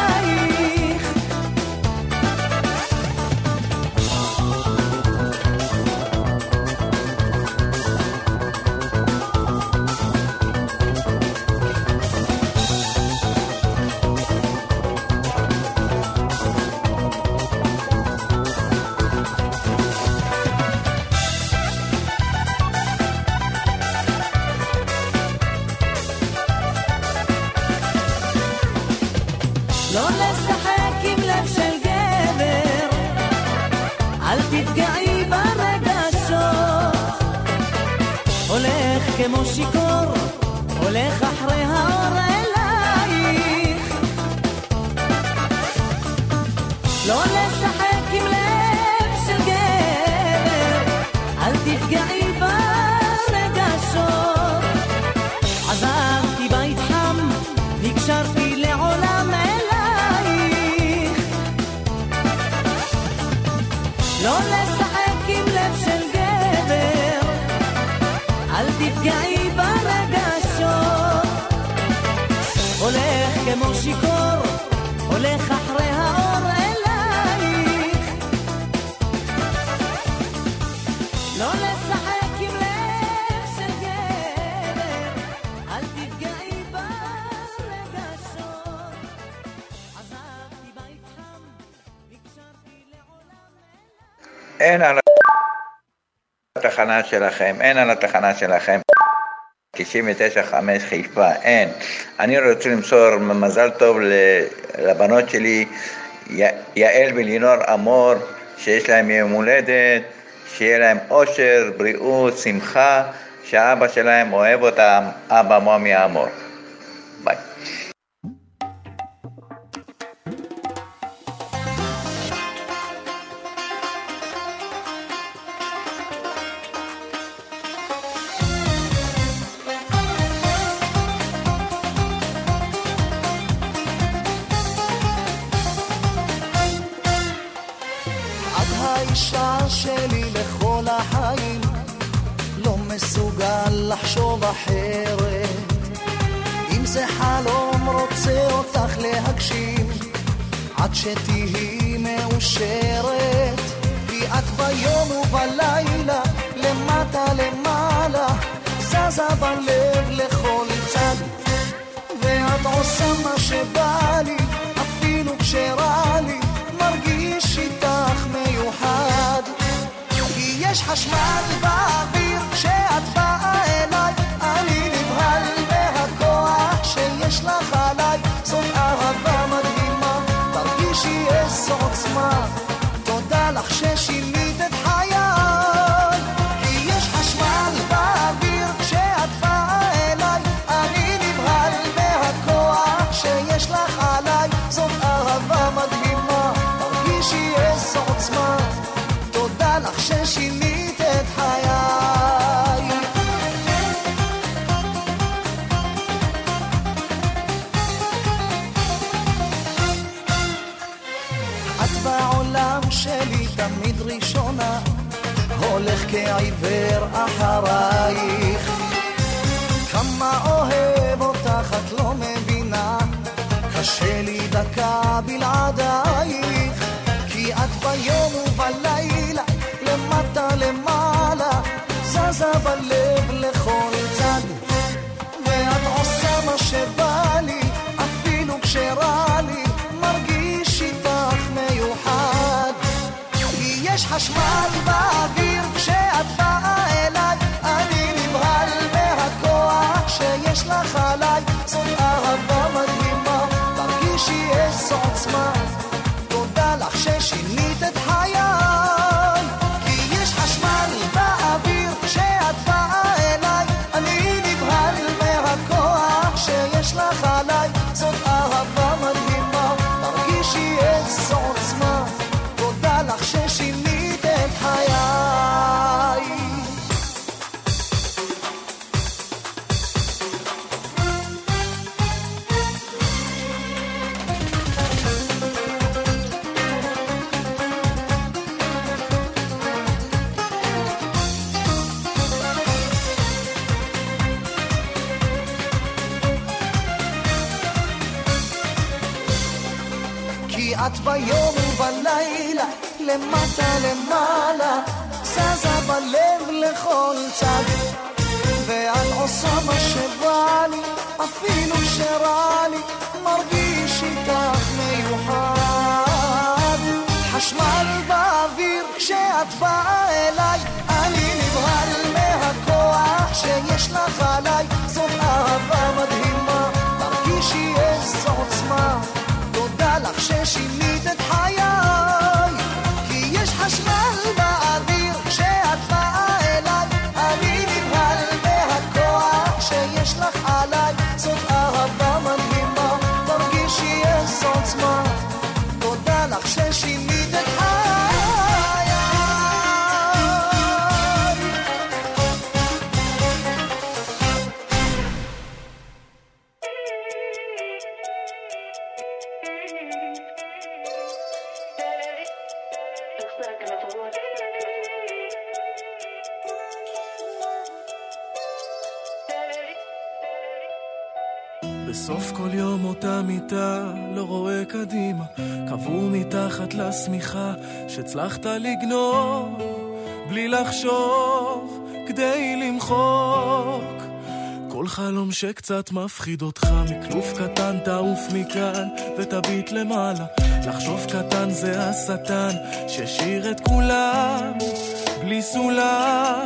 לא לשחק עם לב של גבר, אל תפגעי ברגשות, הולך כמו שיקור, הולך אחרי האור אלייך. לא לשחק עם לב של גבר, לא לשחק עם לב של גבר, אל תפגעי ברגשות. הולך כמו שיקור, הולך אחרי האור אלייך, לא לשחק עם לב של גבר, אל תפגעי ברגשות. עזבתי בית חם, נקשרתי לעולם אין על התחנה שלכם, אין על התחנה שלכם 99.5 חיפה, אין. אני רוצה למסור מזל טוב לבנות שלי יעל ולינור אמור, שיש להם יום הולדת, שיהיה להם אושר, בריאות, שמחה, שהאבא שלהם אוהב אותם, אבא מומי אמור. ביי. שלי לכל החיים, לא מסוגל לחשוב אחרת. אם זה חלום רוצה אותך להגשים, עד שתהי מאושרת. כי את ביום ובלילה, למטה למעלה, זזה בלב לכל צד. ואת עושה מה שבא לי, אפילו כשרע לי, מרגיש איתך מיוחד. כי יש חשמל באוויר כשאת באה אליי, אני נבהל מהכוח שיש לך עליי. זאת אהבה מדהימה, תרגישי איזו עוצמה. תודה לך ששינית את חיי. כי יש חשמל באוויר כשאת באה אליי, אני נבהל מהכוח שיש לך עליי. זאת אהבה מדהימה, תרגישי איזו עוצמה. תודה לך ששינית את חיי. את בעולם שלי תמיד ראשונה, הולך כעיוור אחרייך. כמה אוהב אותך את לא מבינה, קשה לי דקה בלעדייך. כי את ביום ובלילה, למטה למעלה, זזה בלב לכל צד. ואת עושה מה שבא לי, אפילו כשרע לי, מרגיש איתך מיוחד. כי יש חשמל באוויר כשאת באה אליי, אני נבהל מהכוח שיש לך עליי. זאת אהבה מדהימה, תרגישי איזו עוצמה. תודה לך ששינית את חיי. כי יש חשמל באוויר כשאת באה אליי, אני נבהל מהכוח שיש לך עליי. זאת אהבה מדהימה, תרגישי איזו עוצמה. תודה לך ששינית את חיי. את ביום ובלילה, למטה למעלה, זזה בלב לכל צד. ואת עושה מה שבא לי, אפילו כשרע לי, מרגיש איתך מיוחד. חשמל באוויר כשאת באה אליי, אני נבהל מהכוח שיש לך עליי. זאת אהבה מדהימה, תרגישי איזו עוצמה. תודה לך ששינית את חיי. כי יש חשמל באוויר כשאת באה אליי, אני נבהל מהכוח שיש לך עליי. זאת אהבה מדהימה, תרגישי איזו עוצמה. תודה לך ששינית את חיי. Looks like בסוף כל יום אותה מיטה, לא רואה קדימה, קבעו מתחת לשמיכה שהצלחת לגנוב בלי לחשוב כדי למחוק כל חלום שקצת מפחיד אותך. מכלוף קטן תעוף מכאן ותביט למעלה, לחשוב קטן זה השטן ששיר את כולם בלי סולם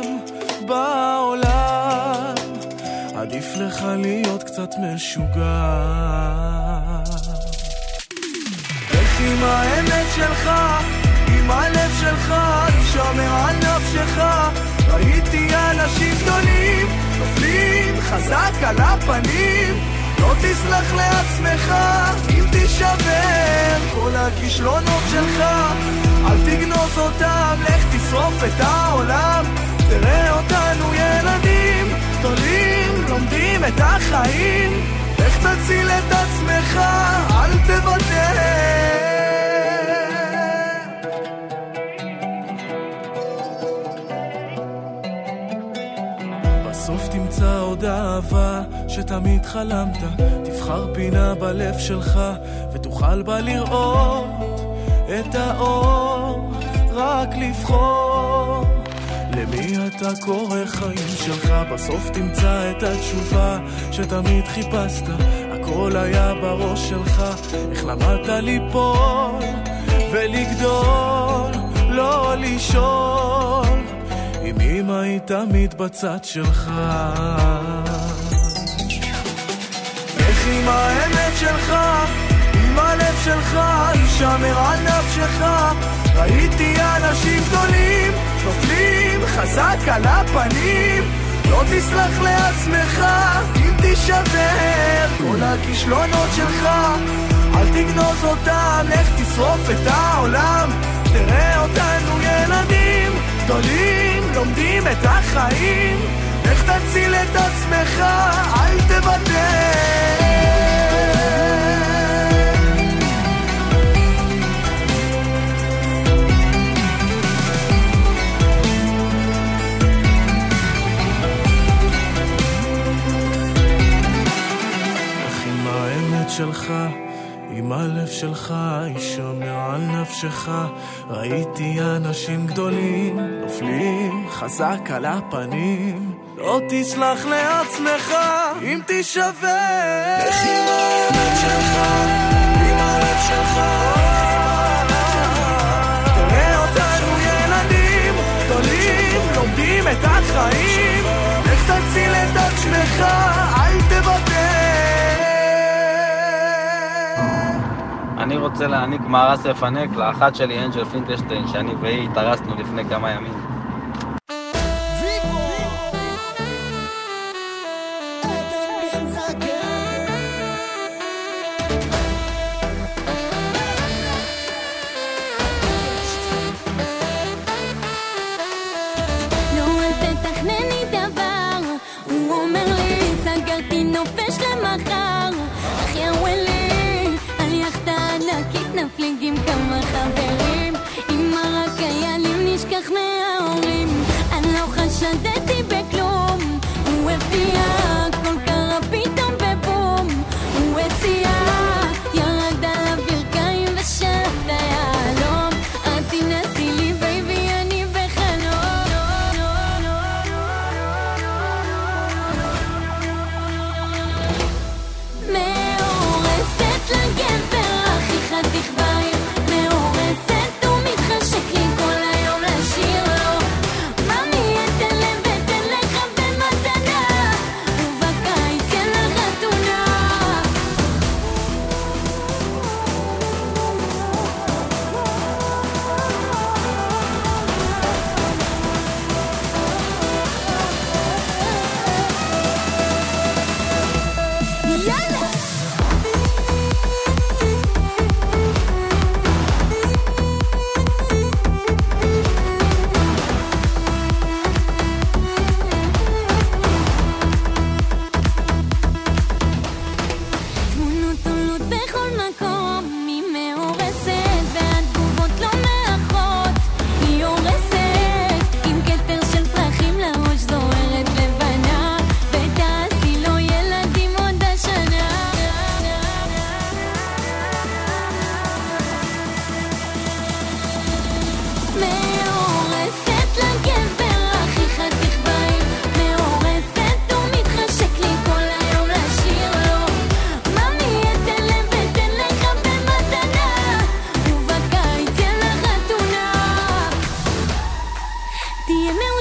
בעולם. עדיף לך להיות קצת משוגע. איך עם האמת שלך, עם הלב שלך, שומר על נפשך. ראיתי אנשים גדולים נופלים חזק על הפנים. לא תסלח לעצמך אם תשבר כל הכישלונות שלך. אל תגנוז אותם, לך תשרוף את העולם. תראה אותנו ילדים גדולים, לומדים את החיים. איך תציל את עצמך, אל תוותר. בסוף תמצא עוד אהבה שתמיד חלמת. תבחר פינה בלב שלך ותוכל בה לראות את האור. רק לבחור למי אתה קורא חיים שלך. בסוף תמצא את התשובה שתמיד חיפשת. הכל היה בראש שלך. איך למדת ליפול ולגדול, לא לשאול אם אמא היא תמיד בצד שלך. איך עם האמת שלך, עם הלב שלך, ישמר על נפשך. ראיתי אנשים גדולים נופלים חזק על הפנים. לא תסלח לעצמך אם תשבר כל הכישלונות שלך. אל תגנוז אותם, לך תשרוף את העולם. תראה אותנו ילדים גדולים, לומדים את החיים. איך תציל את עצמך, אל תוותר. שלך, עם הלב שלך, ישמר על נפשך. ראיתי אנשים גדולים נופלים חזק על הפנים. לא תסלח לעצמך אם תשבר. איך עם האמת שלך, עם הלב שלך. תראה אותנו ילדים גדולים, לומדים את החיים. איך תציל את עצמך, אל תוותר. אני רוצה להעניק מערס לפנק לאחת שלי, אנג'ל פינטשטיין, שאני והיא התארסנו לפני כמה ימים. נפליגים כמה חברים, אם רק היה לי נשכח מההורים. אני לא חשדתי בכלום, הוא הפתיע, הכל קרה פתאום בבום. הוא הציע, ירד על הברכיים ושלח את היעלום. את תנסי לי בייבי, אני בחלום. מאורסת לגבר הכי חתיך בית, מאורסת ומתחשק לי כל היום לשיר לו. ממי אתן לב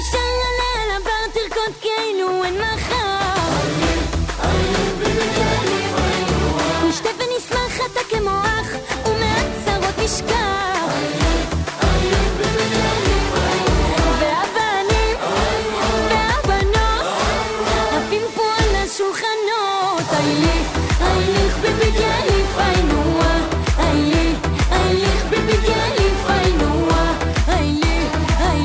מאושר הלילה בר תרקוד כאילו אין מחר נשתה ונשמח אתה כמו אח ומהצרות נשכח והבנים והבנות רבים פה על השולחנות אייליך ביבי גלי פיינואה אייליך ביבי גלי פיינואה אייליך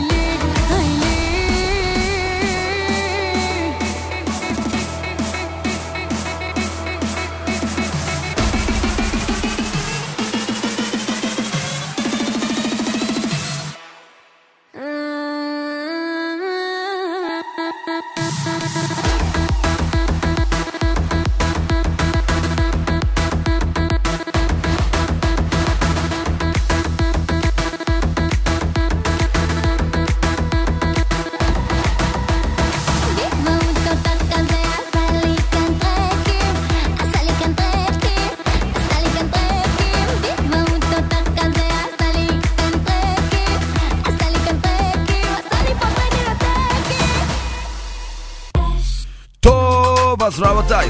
אז רבותיי,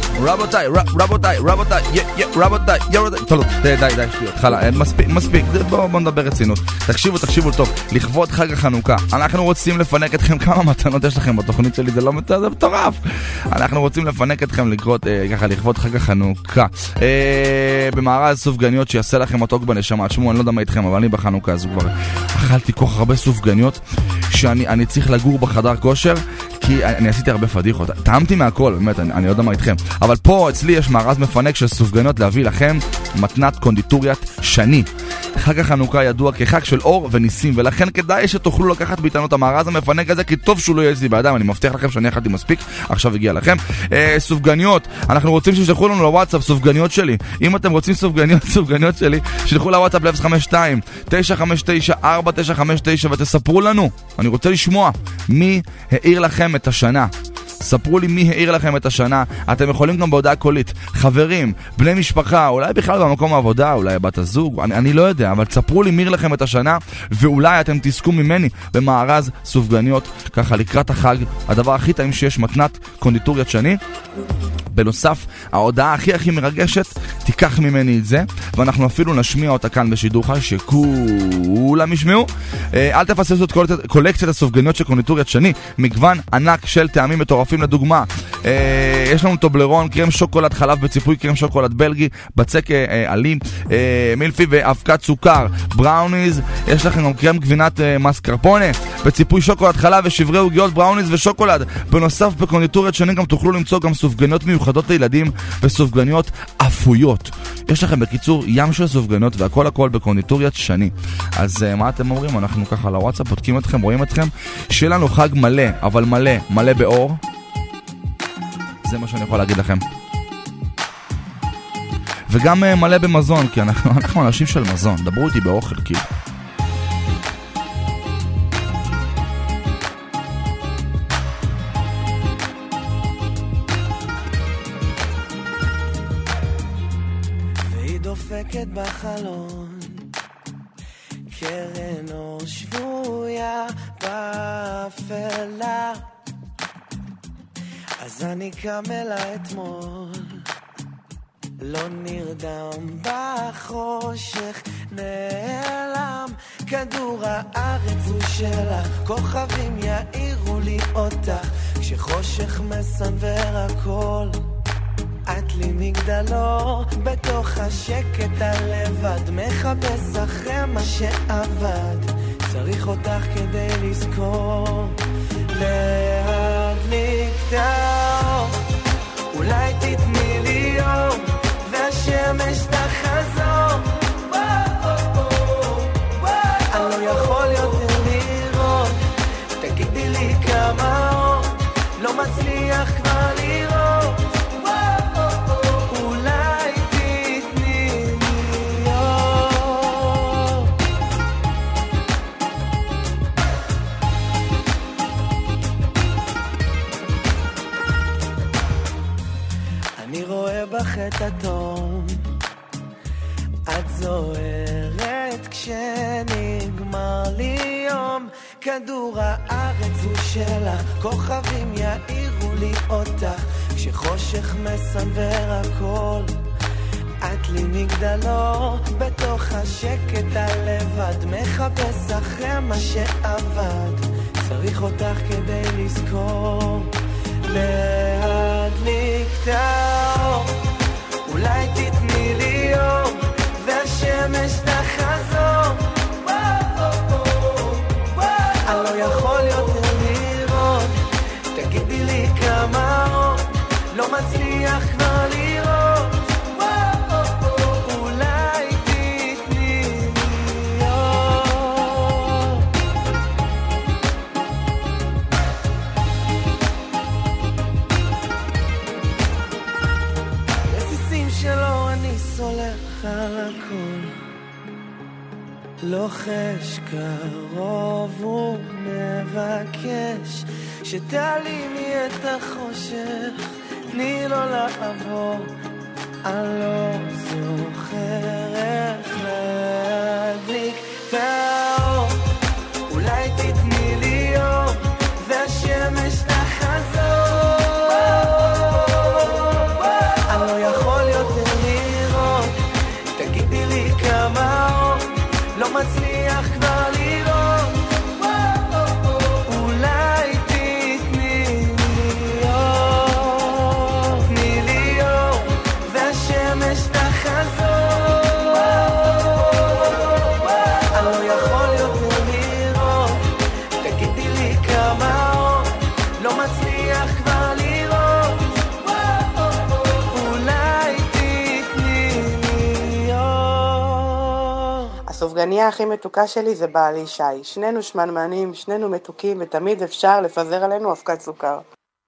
טוב, די, שטויות, חלה, מספיק, בואו נדבר רצינות. תקשיבו טוב, לכבוד חג החנוכה, אנחנו רוצים לפנק אתכם כמה מתנות יש לכם בתוכנית שלי, זה מטורף. אנחנו רוצים לפנק אתכם לכבוד חג החנוכה. במארז סופגניות שיעשה לכם מתוק בנשמה, תשמעו, אני לא יודע מה איתכם, אבל אני בחנוכה הזו כבר אכלתי כל כך הרבה סופגניות, שאני צריך לגור בחדר כושר, כי אני עשיתי הרבה פדיחות, טעמתי מהכל, באמת, אני לא יודע מה איתכם, אבל פה אצלי יש מארז מפנק של סופגניות להביא לכם מתנת קונדיטוריית שני. חג החנוכה ידוע כחג של אור וניסים, ולכן כדאי שתוכלו לקחת ביתנו את המארז המפנק הזה, כי טוב שהוא לא יהיה אצלי בידיים, אני מבטיח לכם שאני אכלתי מספיק, עכשיו הגיע לכם. סופגניות, אנחנו רוצים ששלחו לנו לוואטסאפ סופגניות שלי. אם אתם רוצים סופגניות שלי, שלחו לוואטסאפ ל-052-959-4959 ותספרו לנו, אני רוצה לשמוע מי העיר לכם את השנה. ספרו לי מי העיר לכם את השנה. אתם יכולים גם בהודעה קולית, חברים, בני משפחה, אולי בכלל במקום העבודה, אולי בת הזוג, אני לא יודע, אבל ספרו לי מי העיר לכם את השנה, ואולי אתם תזכו ממני במארז סופגניות, ככה לקראת החג, הדבר הכי טעים שיש, מתנת קונדיטוריית שני. בנוסף, ההודעה הכי מרגשת, תיקח ממני את זה, ואנחנו אפילו נשמיע אותה כאן בשידור חי, שכולם ישמעו. אל תפססו את קולקציית הסופגניות של קונדיטוריית שני, מגוון ענק של טעמים מטורפים לדוגמה. יש לנו טובלרון, קרם שוקולד חלב בציפוי, קרם שוקולד בלגי, בצק עלים, מילפי ואבקת סוכר, בראוניז, יש לכם גם קרם גבינת מסקרפונה, בציפוי שוקולד חלב ושברי עוגיות, בראוניז ושוקולד. בנוסף, בקונדיטוריית שני גם תוכלו למצוא גם סופגניות מיוחדות לילדים וסופגניות אפויות. יש לכם בקיצור ים של סופגניות והכל בקונדיטוריית שני. אז מה אתם אומרים? אנחנו ככה לוואטסאפ בודקים אתכם, רואים אתכם, שיהיה לנו חג מלא, אבל מלא באור. זה מה שאני יכול להגיד לכם. וגם מלא במזון, כי אנחנו אנשים של מזון. דברו איתי באוכל, כאילו. והיא דופקת בחלון, קרן אור שבויה באפלה, אז אני קם אלה אתמול, לא נרדם בחושך, נעלם כדור הארץ הוא שלך, כוכבים יאירו לי אותך, כשחושך מסנבר הכל, את לי מגדלו, בתוך השקט הלבד, מחפש אחרי מה שעבד, צריך אותך כדי לזכור, להדליק את האור, אולי תתני לי יום, והשמש תחזור, אני לא יכול יותר לראות, תגידי לי כמה אור, לא מצליח כבר לראות, אולי תתני לי יום. כדור הארץ הוא שלך, כוכבים יאירו לי אותך, כשחושך מסנבר הכל, את לי מגדלו, בתוך השקט הלבד, מחפש אחרי מה שעבד, צריך אותך כדי לזכור, להדליק את האור, אולי תתני לי יום, והשמש תחזור, אני לא יכול יותר לראות, תגידי לי כמה עוד, לא מצליח כבר לראות, אולי תתני לי עוד. רסיסים שלו אני סולח על הכל, לוחש קרוב ומבקש שתעלימי את החושך, תני לו לעבור, אני לא זוכר איך להדליק את האור, אולי תתני לי יום והשמש תחזור, אני לא יכול יותר לראות, תגידי לי כמה עוד, לא מצליח כבר לראות, אולי תתני לי אור, תני לי אור, והשמש תחזור, אני לא יכול יותר לראות, תגידי לי כמה עוד, לא מצליח כבר לראות, אולי תתני לי אור. הסופגניה הכי מתוקה שלי זה בעלי שי. שנינו שמנמנים, שנינו מתוקים, ותמיד אפשר לפזר עלינו אבקת סוכר.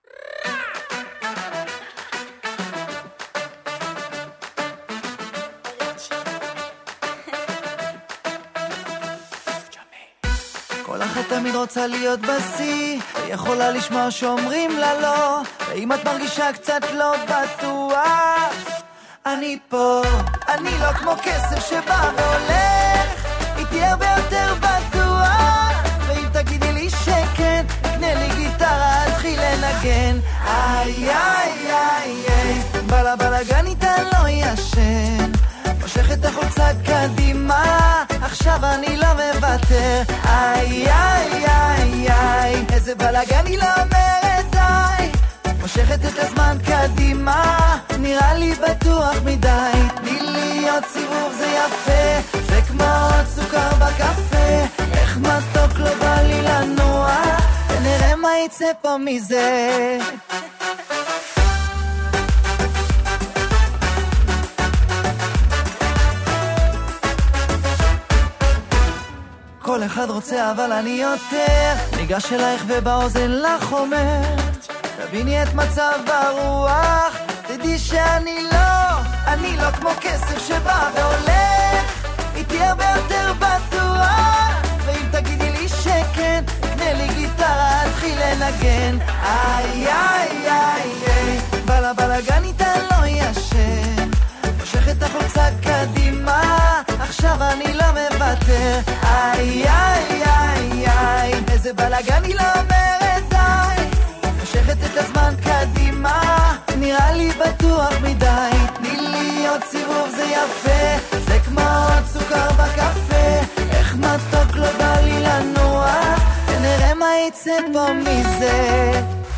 כל אחת תמיד רוצה להיות בשיא, יכולה לשמוע שאומרים לה לא, ואם את מרגישה קצת לא בטוח, אני פה, אני לא כמו כסף שבא והולך, איתי הרבה יותר בטוח, ואם תגידי לי שכן, תקנה לי גיטרה, אתחיל לנגן, איי איי איי איי, בלגן איתה לא ישן, מושך את החולצה קדימה, עכשיו אני לא מוותר, איי איי איי איי, איזה בלגן היא לא אומרת די, מושכת את הזמן קדימה, נראה לי בטוח מדי, תני לי עוד סיבוב זה יפה, זה כמו עוד סוכר בקפה, איך מתוק לא בא לי לנוע, ונראה מה יצא פה מזה. כל אחד רוצה אבל אני יותר, ניגש אלייך ובאוזן לך אומר, תביני את מצב הרוח, תדעי שאני לא כמו כסף שבא והולך, איתי הרבה יותר בטוח, ואם תגידי לי שכן, תקנה לי גיטרה, אתחיל לנגן, איי איי איי איי, בלגן איתה לא ישן, מושך את החולצה קדימה, עכשיו אני לא מוותר, איי איי איי איי, איזה בלגן היא לא אומרת די, מושכת את הזמן קדימה, נראה לי בטוח מדי, תני לי עוד סיבוב זה יפה, זה כמו עוד סוכר בקפה, איך מתוק לא בא לי לנוע, ונראה מה יצא פה מזה.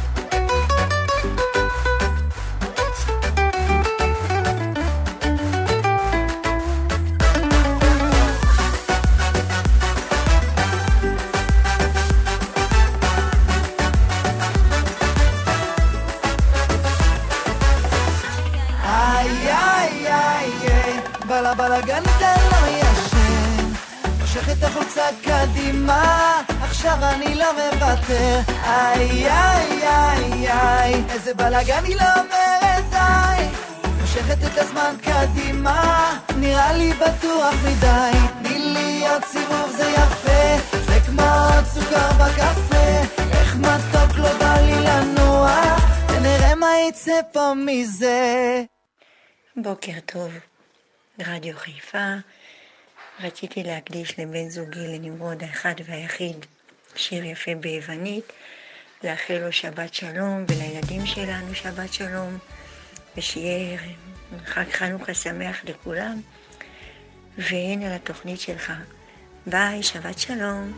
בלגן איתה לא ישן, מושך את החולצה קדימה, עכשיו אני לא מוותר, איי איי איי איי, איזה בלגן היא לא אומרת די, מושכת את הזמן קדימה, נראה לי בטוח מדי, תני לי עוד סיבוב זה יפה, זה כמו עוד סוכר בקפה, איך מתוק לא בא לי לנוע, ונראה מה יצא פה מזה. בוקר טוב, רדיו חיפה. רציתי להקדיש לבן זוגי, לנמרוד האחד והיחיד, שיר יפה ביוונית, לאחל לו שבת שלום ולילדים שלנו שבת שלום, ושיהיה חג חנוכה שמח לכולם. והנה לתוכנית שלך. ביי, שבת שלום.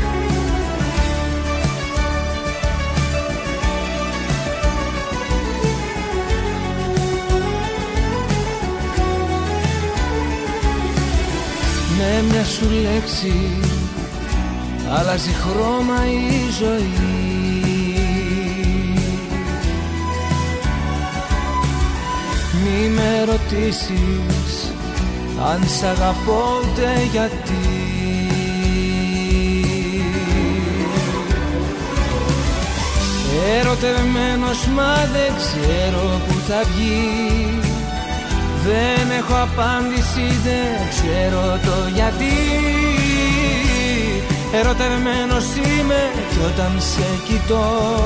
Με μια σου λέξη αλλάζει χρώμα η ζωή. Μη με ρωτήσεις αν σ' αγαπώ ούτε γιατί. Ερωτευμένος μα δεν ξέρω που θα βγει. Δεν έχω απάντηση, δεν ξέρω το γιατί. Ερωτευμένος είμαι κι όταν σε κοιτώ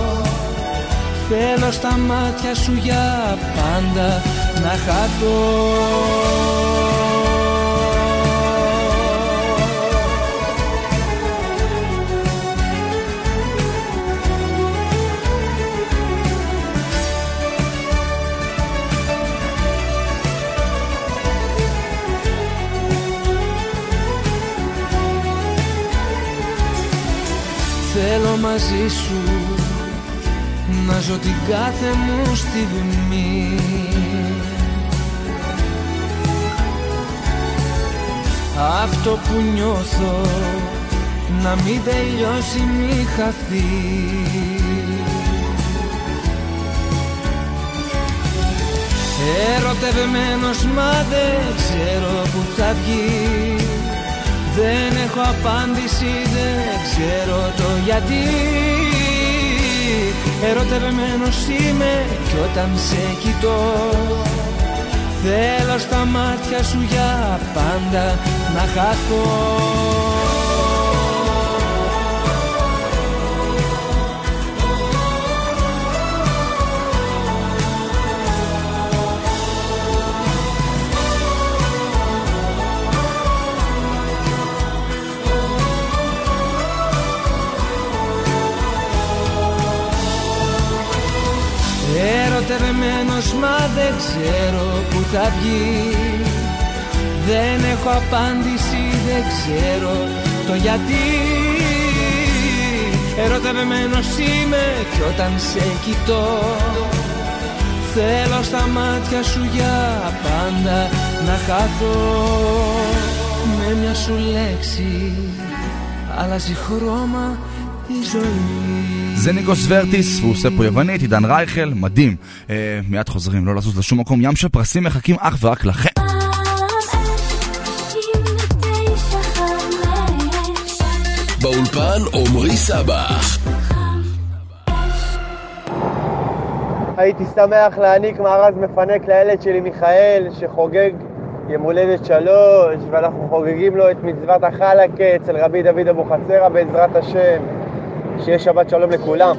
θέλω στα μάτια σου για πάντα να χαθώ. Θέλω μαζί σου να ζω την κάθε μου στιγμή. Αυτό που νιώθω να μην τελειώσει, μη χαθεί. Ερωτευμένος μα δεν ξέρω που θα βγει. Δεν έχω απάντηση, δεν ξέρω το γιατί. Ερωτευμένος είμαι κι όταν σε κοιτώ θέλω στα μάτια σου για πάντα να χαθώ. Ερωτευμένος μα δεν ξέρω που θα βγει. Δεν έχω απάντηση, δεν ξέρω το γιατί. Ερωτευμένος είμαι κι όταν σε κοιτώ θέλω στα μάτια σου για πάντα να χαθώ. Με μια σου λέξη αλλάζει χρώμα η ζωή. זה ניקוס ורטיס, והוא עושה פה יוונית, עידן רייכל, מדהים. מיד חוזרים, לא לזוז לשום מקום, ים של פרסים מחכים אך ורק לכם. באולפן עומרי סבח. הייתי שמח להעניק מארז מפנק לילד שלי מיכאל, שחוגג יום הולדת 3, ואנחנו חוגגים לו את מצוות החלקה אצל רבי דוד אבוחצירא בעזרת השם. שיהיה שבת שלום לכולם.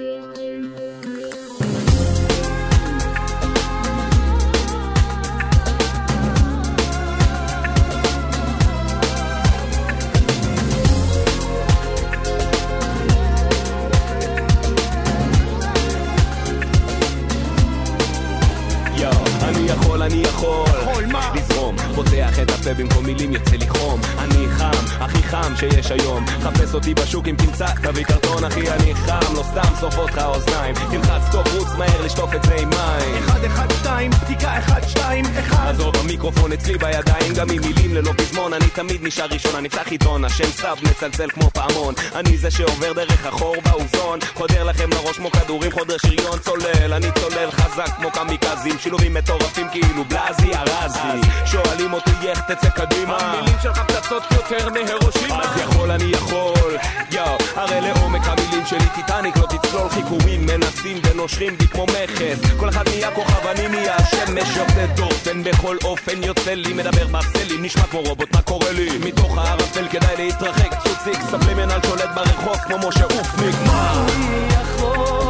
אני יכול לזרום, פותח את הפה במקום מילים יצא לקרום. אני חם, הכי חם שיש היום. חפש אותי בשוק אם תמצא, תביא קרטון אחי אני חם. לא סתם שורף אותך אוזניים, תלחץ טוב רוץ מהר לשטוף את זה עם מים. 1, 1, 2, בדיקה 1, 2, 1. עזוב המיקרופון אצלי בידיים, גם עם מילים ללא פזמון. אני תמיד נשאר ראשון, אני פתח עיתון, השם סב מצלצל כמו פעמון. אני זה שעובר דרך החור באוזון, חודר לכם לראש כמו כדורים, חודר שריון צולל. אני צולל חזק כמו קמיקזים, שילובים מטורפים כאילו בלזי ארזי. שואלים אותי איך תצא קדימה, המילים שלך פצצות יותר מהירושימה. אז יכול אני יכול, הרי לעומק המילים שלי טיטניק לא תצלול. חיכורים מנסים ונושרים בי כמו מכס, כל אחד נהיה כוכב אני נהיה השמש. יוצא דופן בכל אופן יוצא לי, מדבר בסלי נשמע כמו רובוט, מה קורה לי? מתוך הערפל כדאי להתרחק, צוציק ספלימנל שולט ברחוב כמו משה אופניק. מה? אני יכול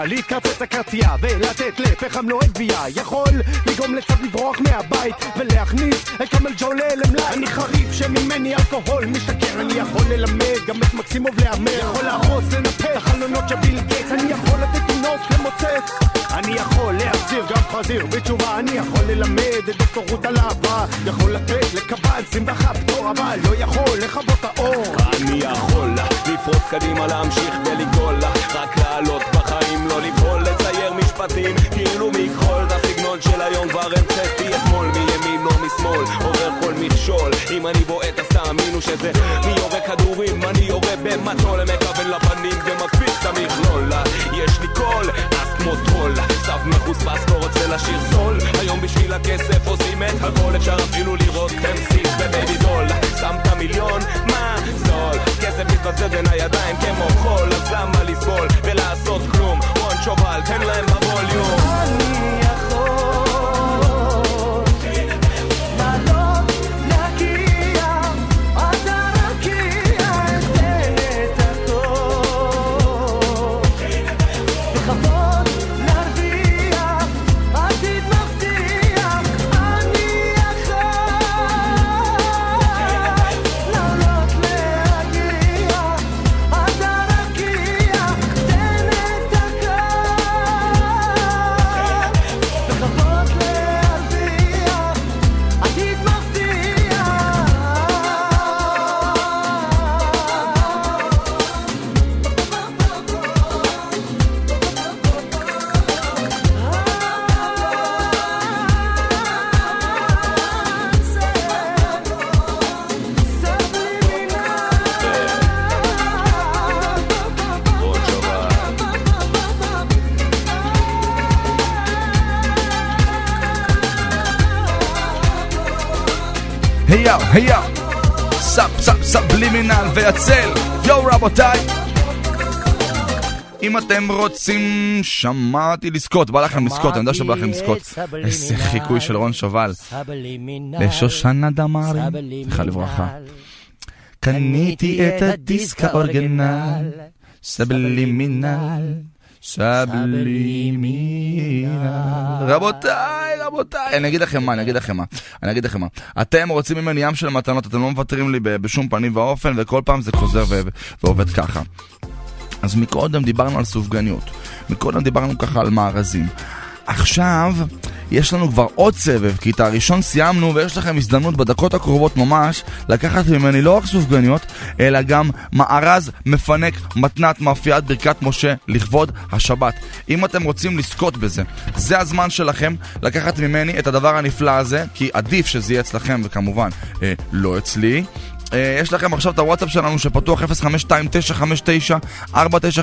נטייה להתקרפץ לקרצייה ולתת לפחם לא הגבייה, יכול לגרום לצד לברוח מהבית ולהכניס את כמל ג'ולה למלאי. אני חריף שממני אלכוהול משתכר, אני יכול ללמד גם את מקסימוב להמר, יכול להרוס לנפל החלונות של ביל גייטס, אני יכול לתת תינוק למוצץ, אני יכול להחזיר גם חזיר בתשובה, אני יכול ללמד את דוקטור רות על אהבה, יכול לתת לקב"ן שמחה פתור, אבל לא יכול לכבות האור. אני יכול לפרוץ קדימה, להמשיך ולגדול, רק לעלות בחיים, לא ליפול, לצייר משפטים כאילו מכחול, את הסגנון של היום כבר המצאתי אתמול, מימין או משמאל עובר כל מכשול, אם אני בועט אז תאמינו שזה מי יורה כדורים, אני יורה במטול, מכוון לפנים ומקפיץ את המכלול, יש לי קול אז כמו טרול, סף מחוספס לא רוצה לשיר סול, היום בשביל הכסף עושים את הכל, אפשר אפילו לראות תמסיק בבייבי דול, שמת מיליון מה זול, כסף מתבזד בין הידיים כמו חול, אז למה לסבול ולעשות כלום, וואן שובל תן להם בווליום. אני יכול לעלות להגיע עד הרקיע, אתן את הכל בכבוד להרוויח עתיד מבטיח. אני יכול לעלות להגיע עד הרקיע, תן את היי היי סבלימינל ויצל. יו רבותיי, אם אתם רוצים, שמעתי לזכות, בא לכם לזכות, אני יודע שבא לכם לזכות. איזה חיקוי של רון שובל לשושנה דמארי, זכרה לברכה. קניתי את הדיסק האורגינל, סבלימינל רבותיי, אני אגיד לכם מה, אתם רוצים ממני ים של מתנות, אתם לא מוותרים לי בשום פנים ואופן, וכל פעם זה חוזר ועובד ככה. אז מקודם דיברנו על סופגניות, מקודם דיברנו ככה על מארזים. עכשיו יש לנו כבר עוד סבב, כי את הראשון סיימנו, ויש לכם הזדמנות בדקות הקרובות ממש לקחת ממני לא רק סופגניות, אלא גם מארז מפנק מתנת מאפיית ברכת משה לכבוד השבת. אם אתם רוצים לזכות בזה, זה הזמן שלכם לקחת ממני את הדבר הנפלא הזה, כי עדיף שזה יהיה אצלכם וכמובן לא אצלי. יש לכם עכשיו את הוואטסאפ שלנו שפתוח 0529594959.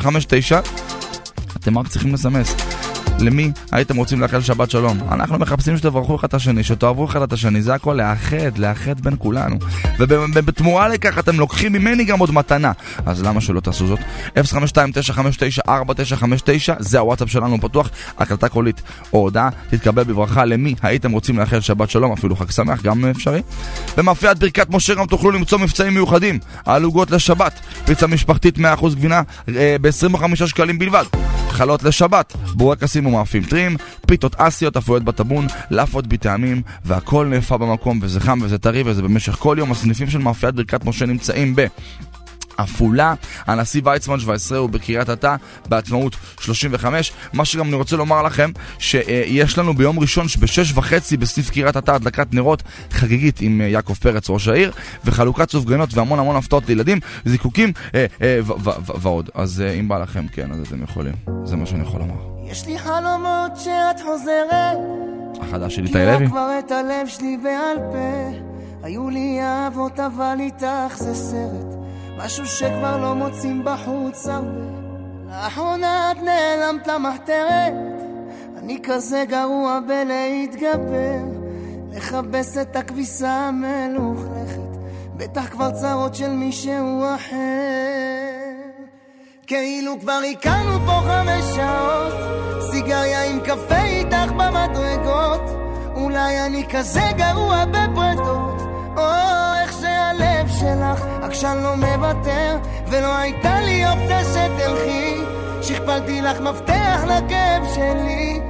אתם רק צריכים לסמס למי הייתם רוצים לאחל שבת שלום. אנחנו מחפשים שתברכו אחד את השני, שתאהבו אחד את השני, זה הכל לאחד בין כולנו, ובתמורה לכך אתם לוקחים ממני גם עוד מתנה, אז למה שלא תעשו זאת? 0529594959, זה הוואטסאפ שלנו פתוח, הקלטה קולית או הודעה תתקבל בברכה למי הייתם רוצים לאחל שבת שלום, אפילו חג שמח גם אפשרי. במאפיית ברכת משה גם תוכלו למצוא מבצעים מיוחדים, העלוגות לשבת, פיצה משפחתית 100% גבינה ב-25 שקלים בלבד, חלות לשבת, בורקסים ומאפים טרים, פיתות אסיות אפויות בטבון, לאפות בטעמים, והכל נאפה במקום, וזה חם וזה טרי וזה במשך כל יום. הסניפים של מאפיית ברכת משה נמצאים בעפולה, הנשיא ויצמן 17 ובקריית אתא בעצמאות 35. מה שגם אני רוצה לומר לכם, שיש לנו ביום ראשון ב6:30 בסניף קריית אתא הדלקת נרות חגיגית עם יעקב פרץ ראש העיר, וחלוקת סופגנות והמון הפתעות לילדים, זיקוקים ועוד. אז אם בא לכם, כן, אז אתם יכולים, זה מה שאני יכול לומר. יש לי חלומות שאת חוזרת, החדש שלי תאי לוי, כבר את הלב שלי בעל פה, היו לי אהבות אבל איתך זה סרט, משהו שכבר לא מוצאים בחוץ הרבה. לאחרונה את נעלמת למחתרת, אני כזה גרוע בלהתגבר, לחבש את הכביסה המלוכלכת, בטח כבר צרות של מישהו אחר. כאילו כבר הכרנו פה 5 שעות, סיגריה עם קפה איתך במדרגות, אולי אני כזה גרוע בפרטות, או איך שהלב שלך עקשן לא מוותר, ולא הייתה לי אופציה שתלכי, שכפלתי לך מפתח לכאב שלי.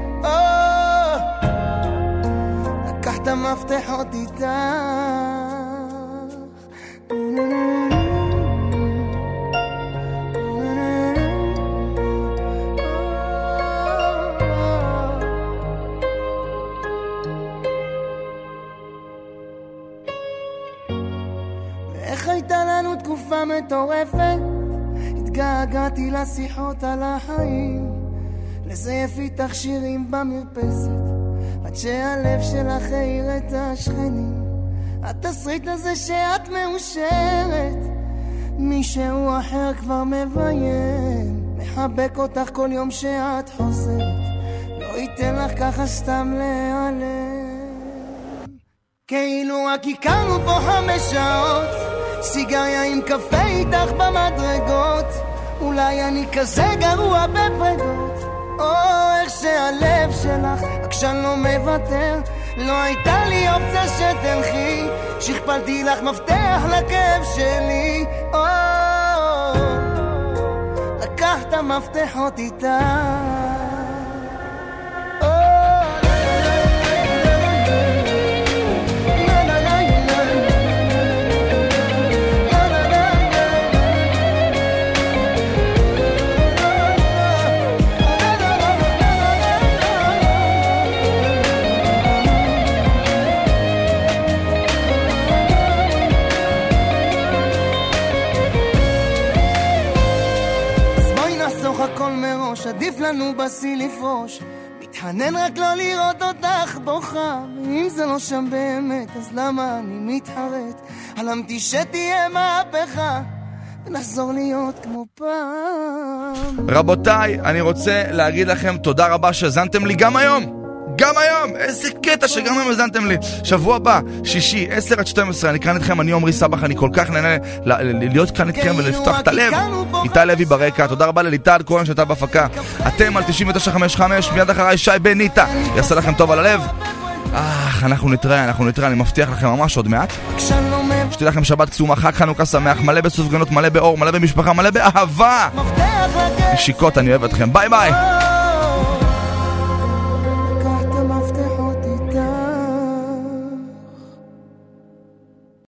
לקחת מפתחות איתך. איך הייתה לנו תקופה מטורפת, התגעגעתי לשיחות על החיים, לזייף איתך שירים במרפסת, עד שהלב שלך העיר את השכנים. התסריט הזה שאת מאושרת, מישהו אחר כבר מביים, מחבק אותך כל יום שאת חוזרת, לא ייתן לך ככה סתם להיעלם. כאילו רק הכרנו פה 5 שעות, סיגריה עם קפה איתך במדרגות, אולי אני כזה גרוע בפרדות, או איך שהלב שלך עקשן לא מוותר, לא הייתה לי אופציה שתלכי, שכפלתי לך מפתח לכאב שלי. לקחת מפתחות איתך. עדיף לנו בסי לפרוש, מתחנן רק לא לראות אותך בוכה, ואם זה לא שם באמת אז למה אני מתחרט, חלמתי שתהיה מהפכה ונחזור להיות כמו פעם. רבותיי, אני רוצה להגיד לכם תודה רבה שהזנתם לי גם היום. גם היום, איזה קטע שגם היום הזנתם לי. שבוע הבא, שישי, 10-12, אני כאן איתכם, אני עומרי סבח, אני כל כך נהנה להיות כאן איתכם ולפתוח את הלב. איתי לוי ברקע, תודה רבה לליטל כהן שהייתה בהפקה. אתם על 99.5, מיד אחריי שי בניטה, יעשה לכם טוב על הלב. אנחנו נתראה, אני מבטיח לכם ממש עוד מעט. שתהיה לכם שבת קסומה, חג חנוכה שמח, מלא בסופגנות, מלא באור, מלא במשפחה, מלא באהבה. נשיקות, אני אוהב אתכם, ביי ביי.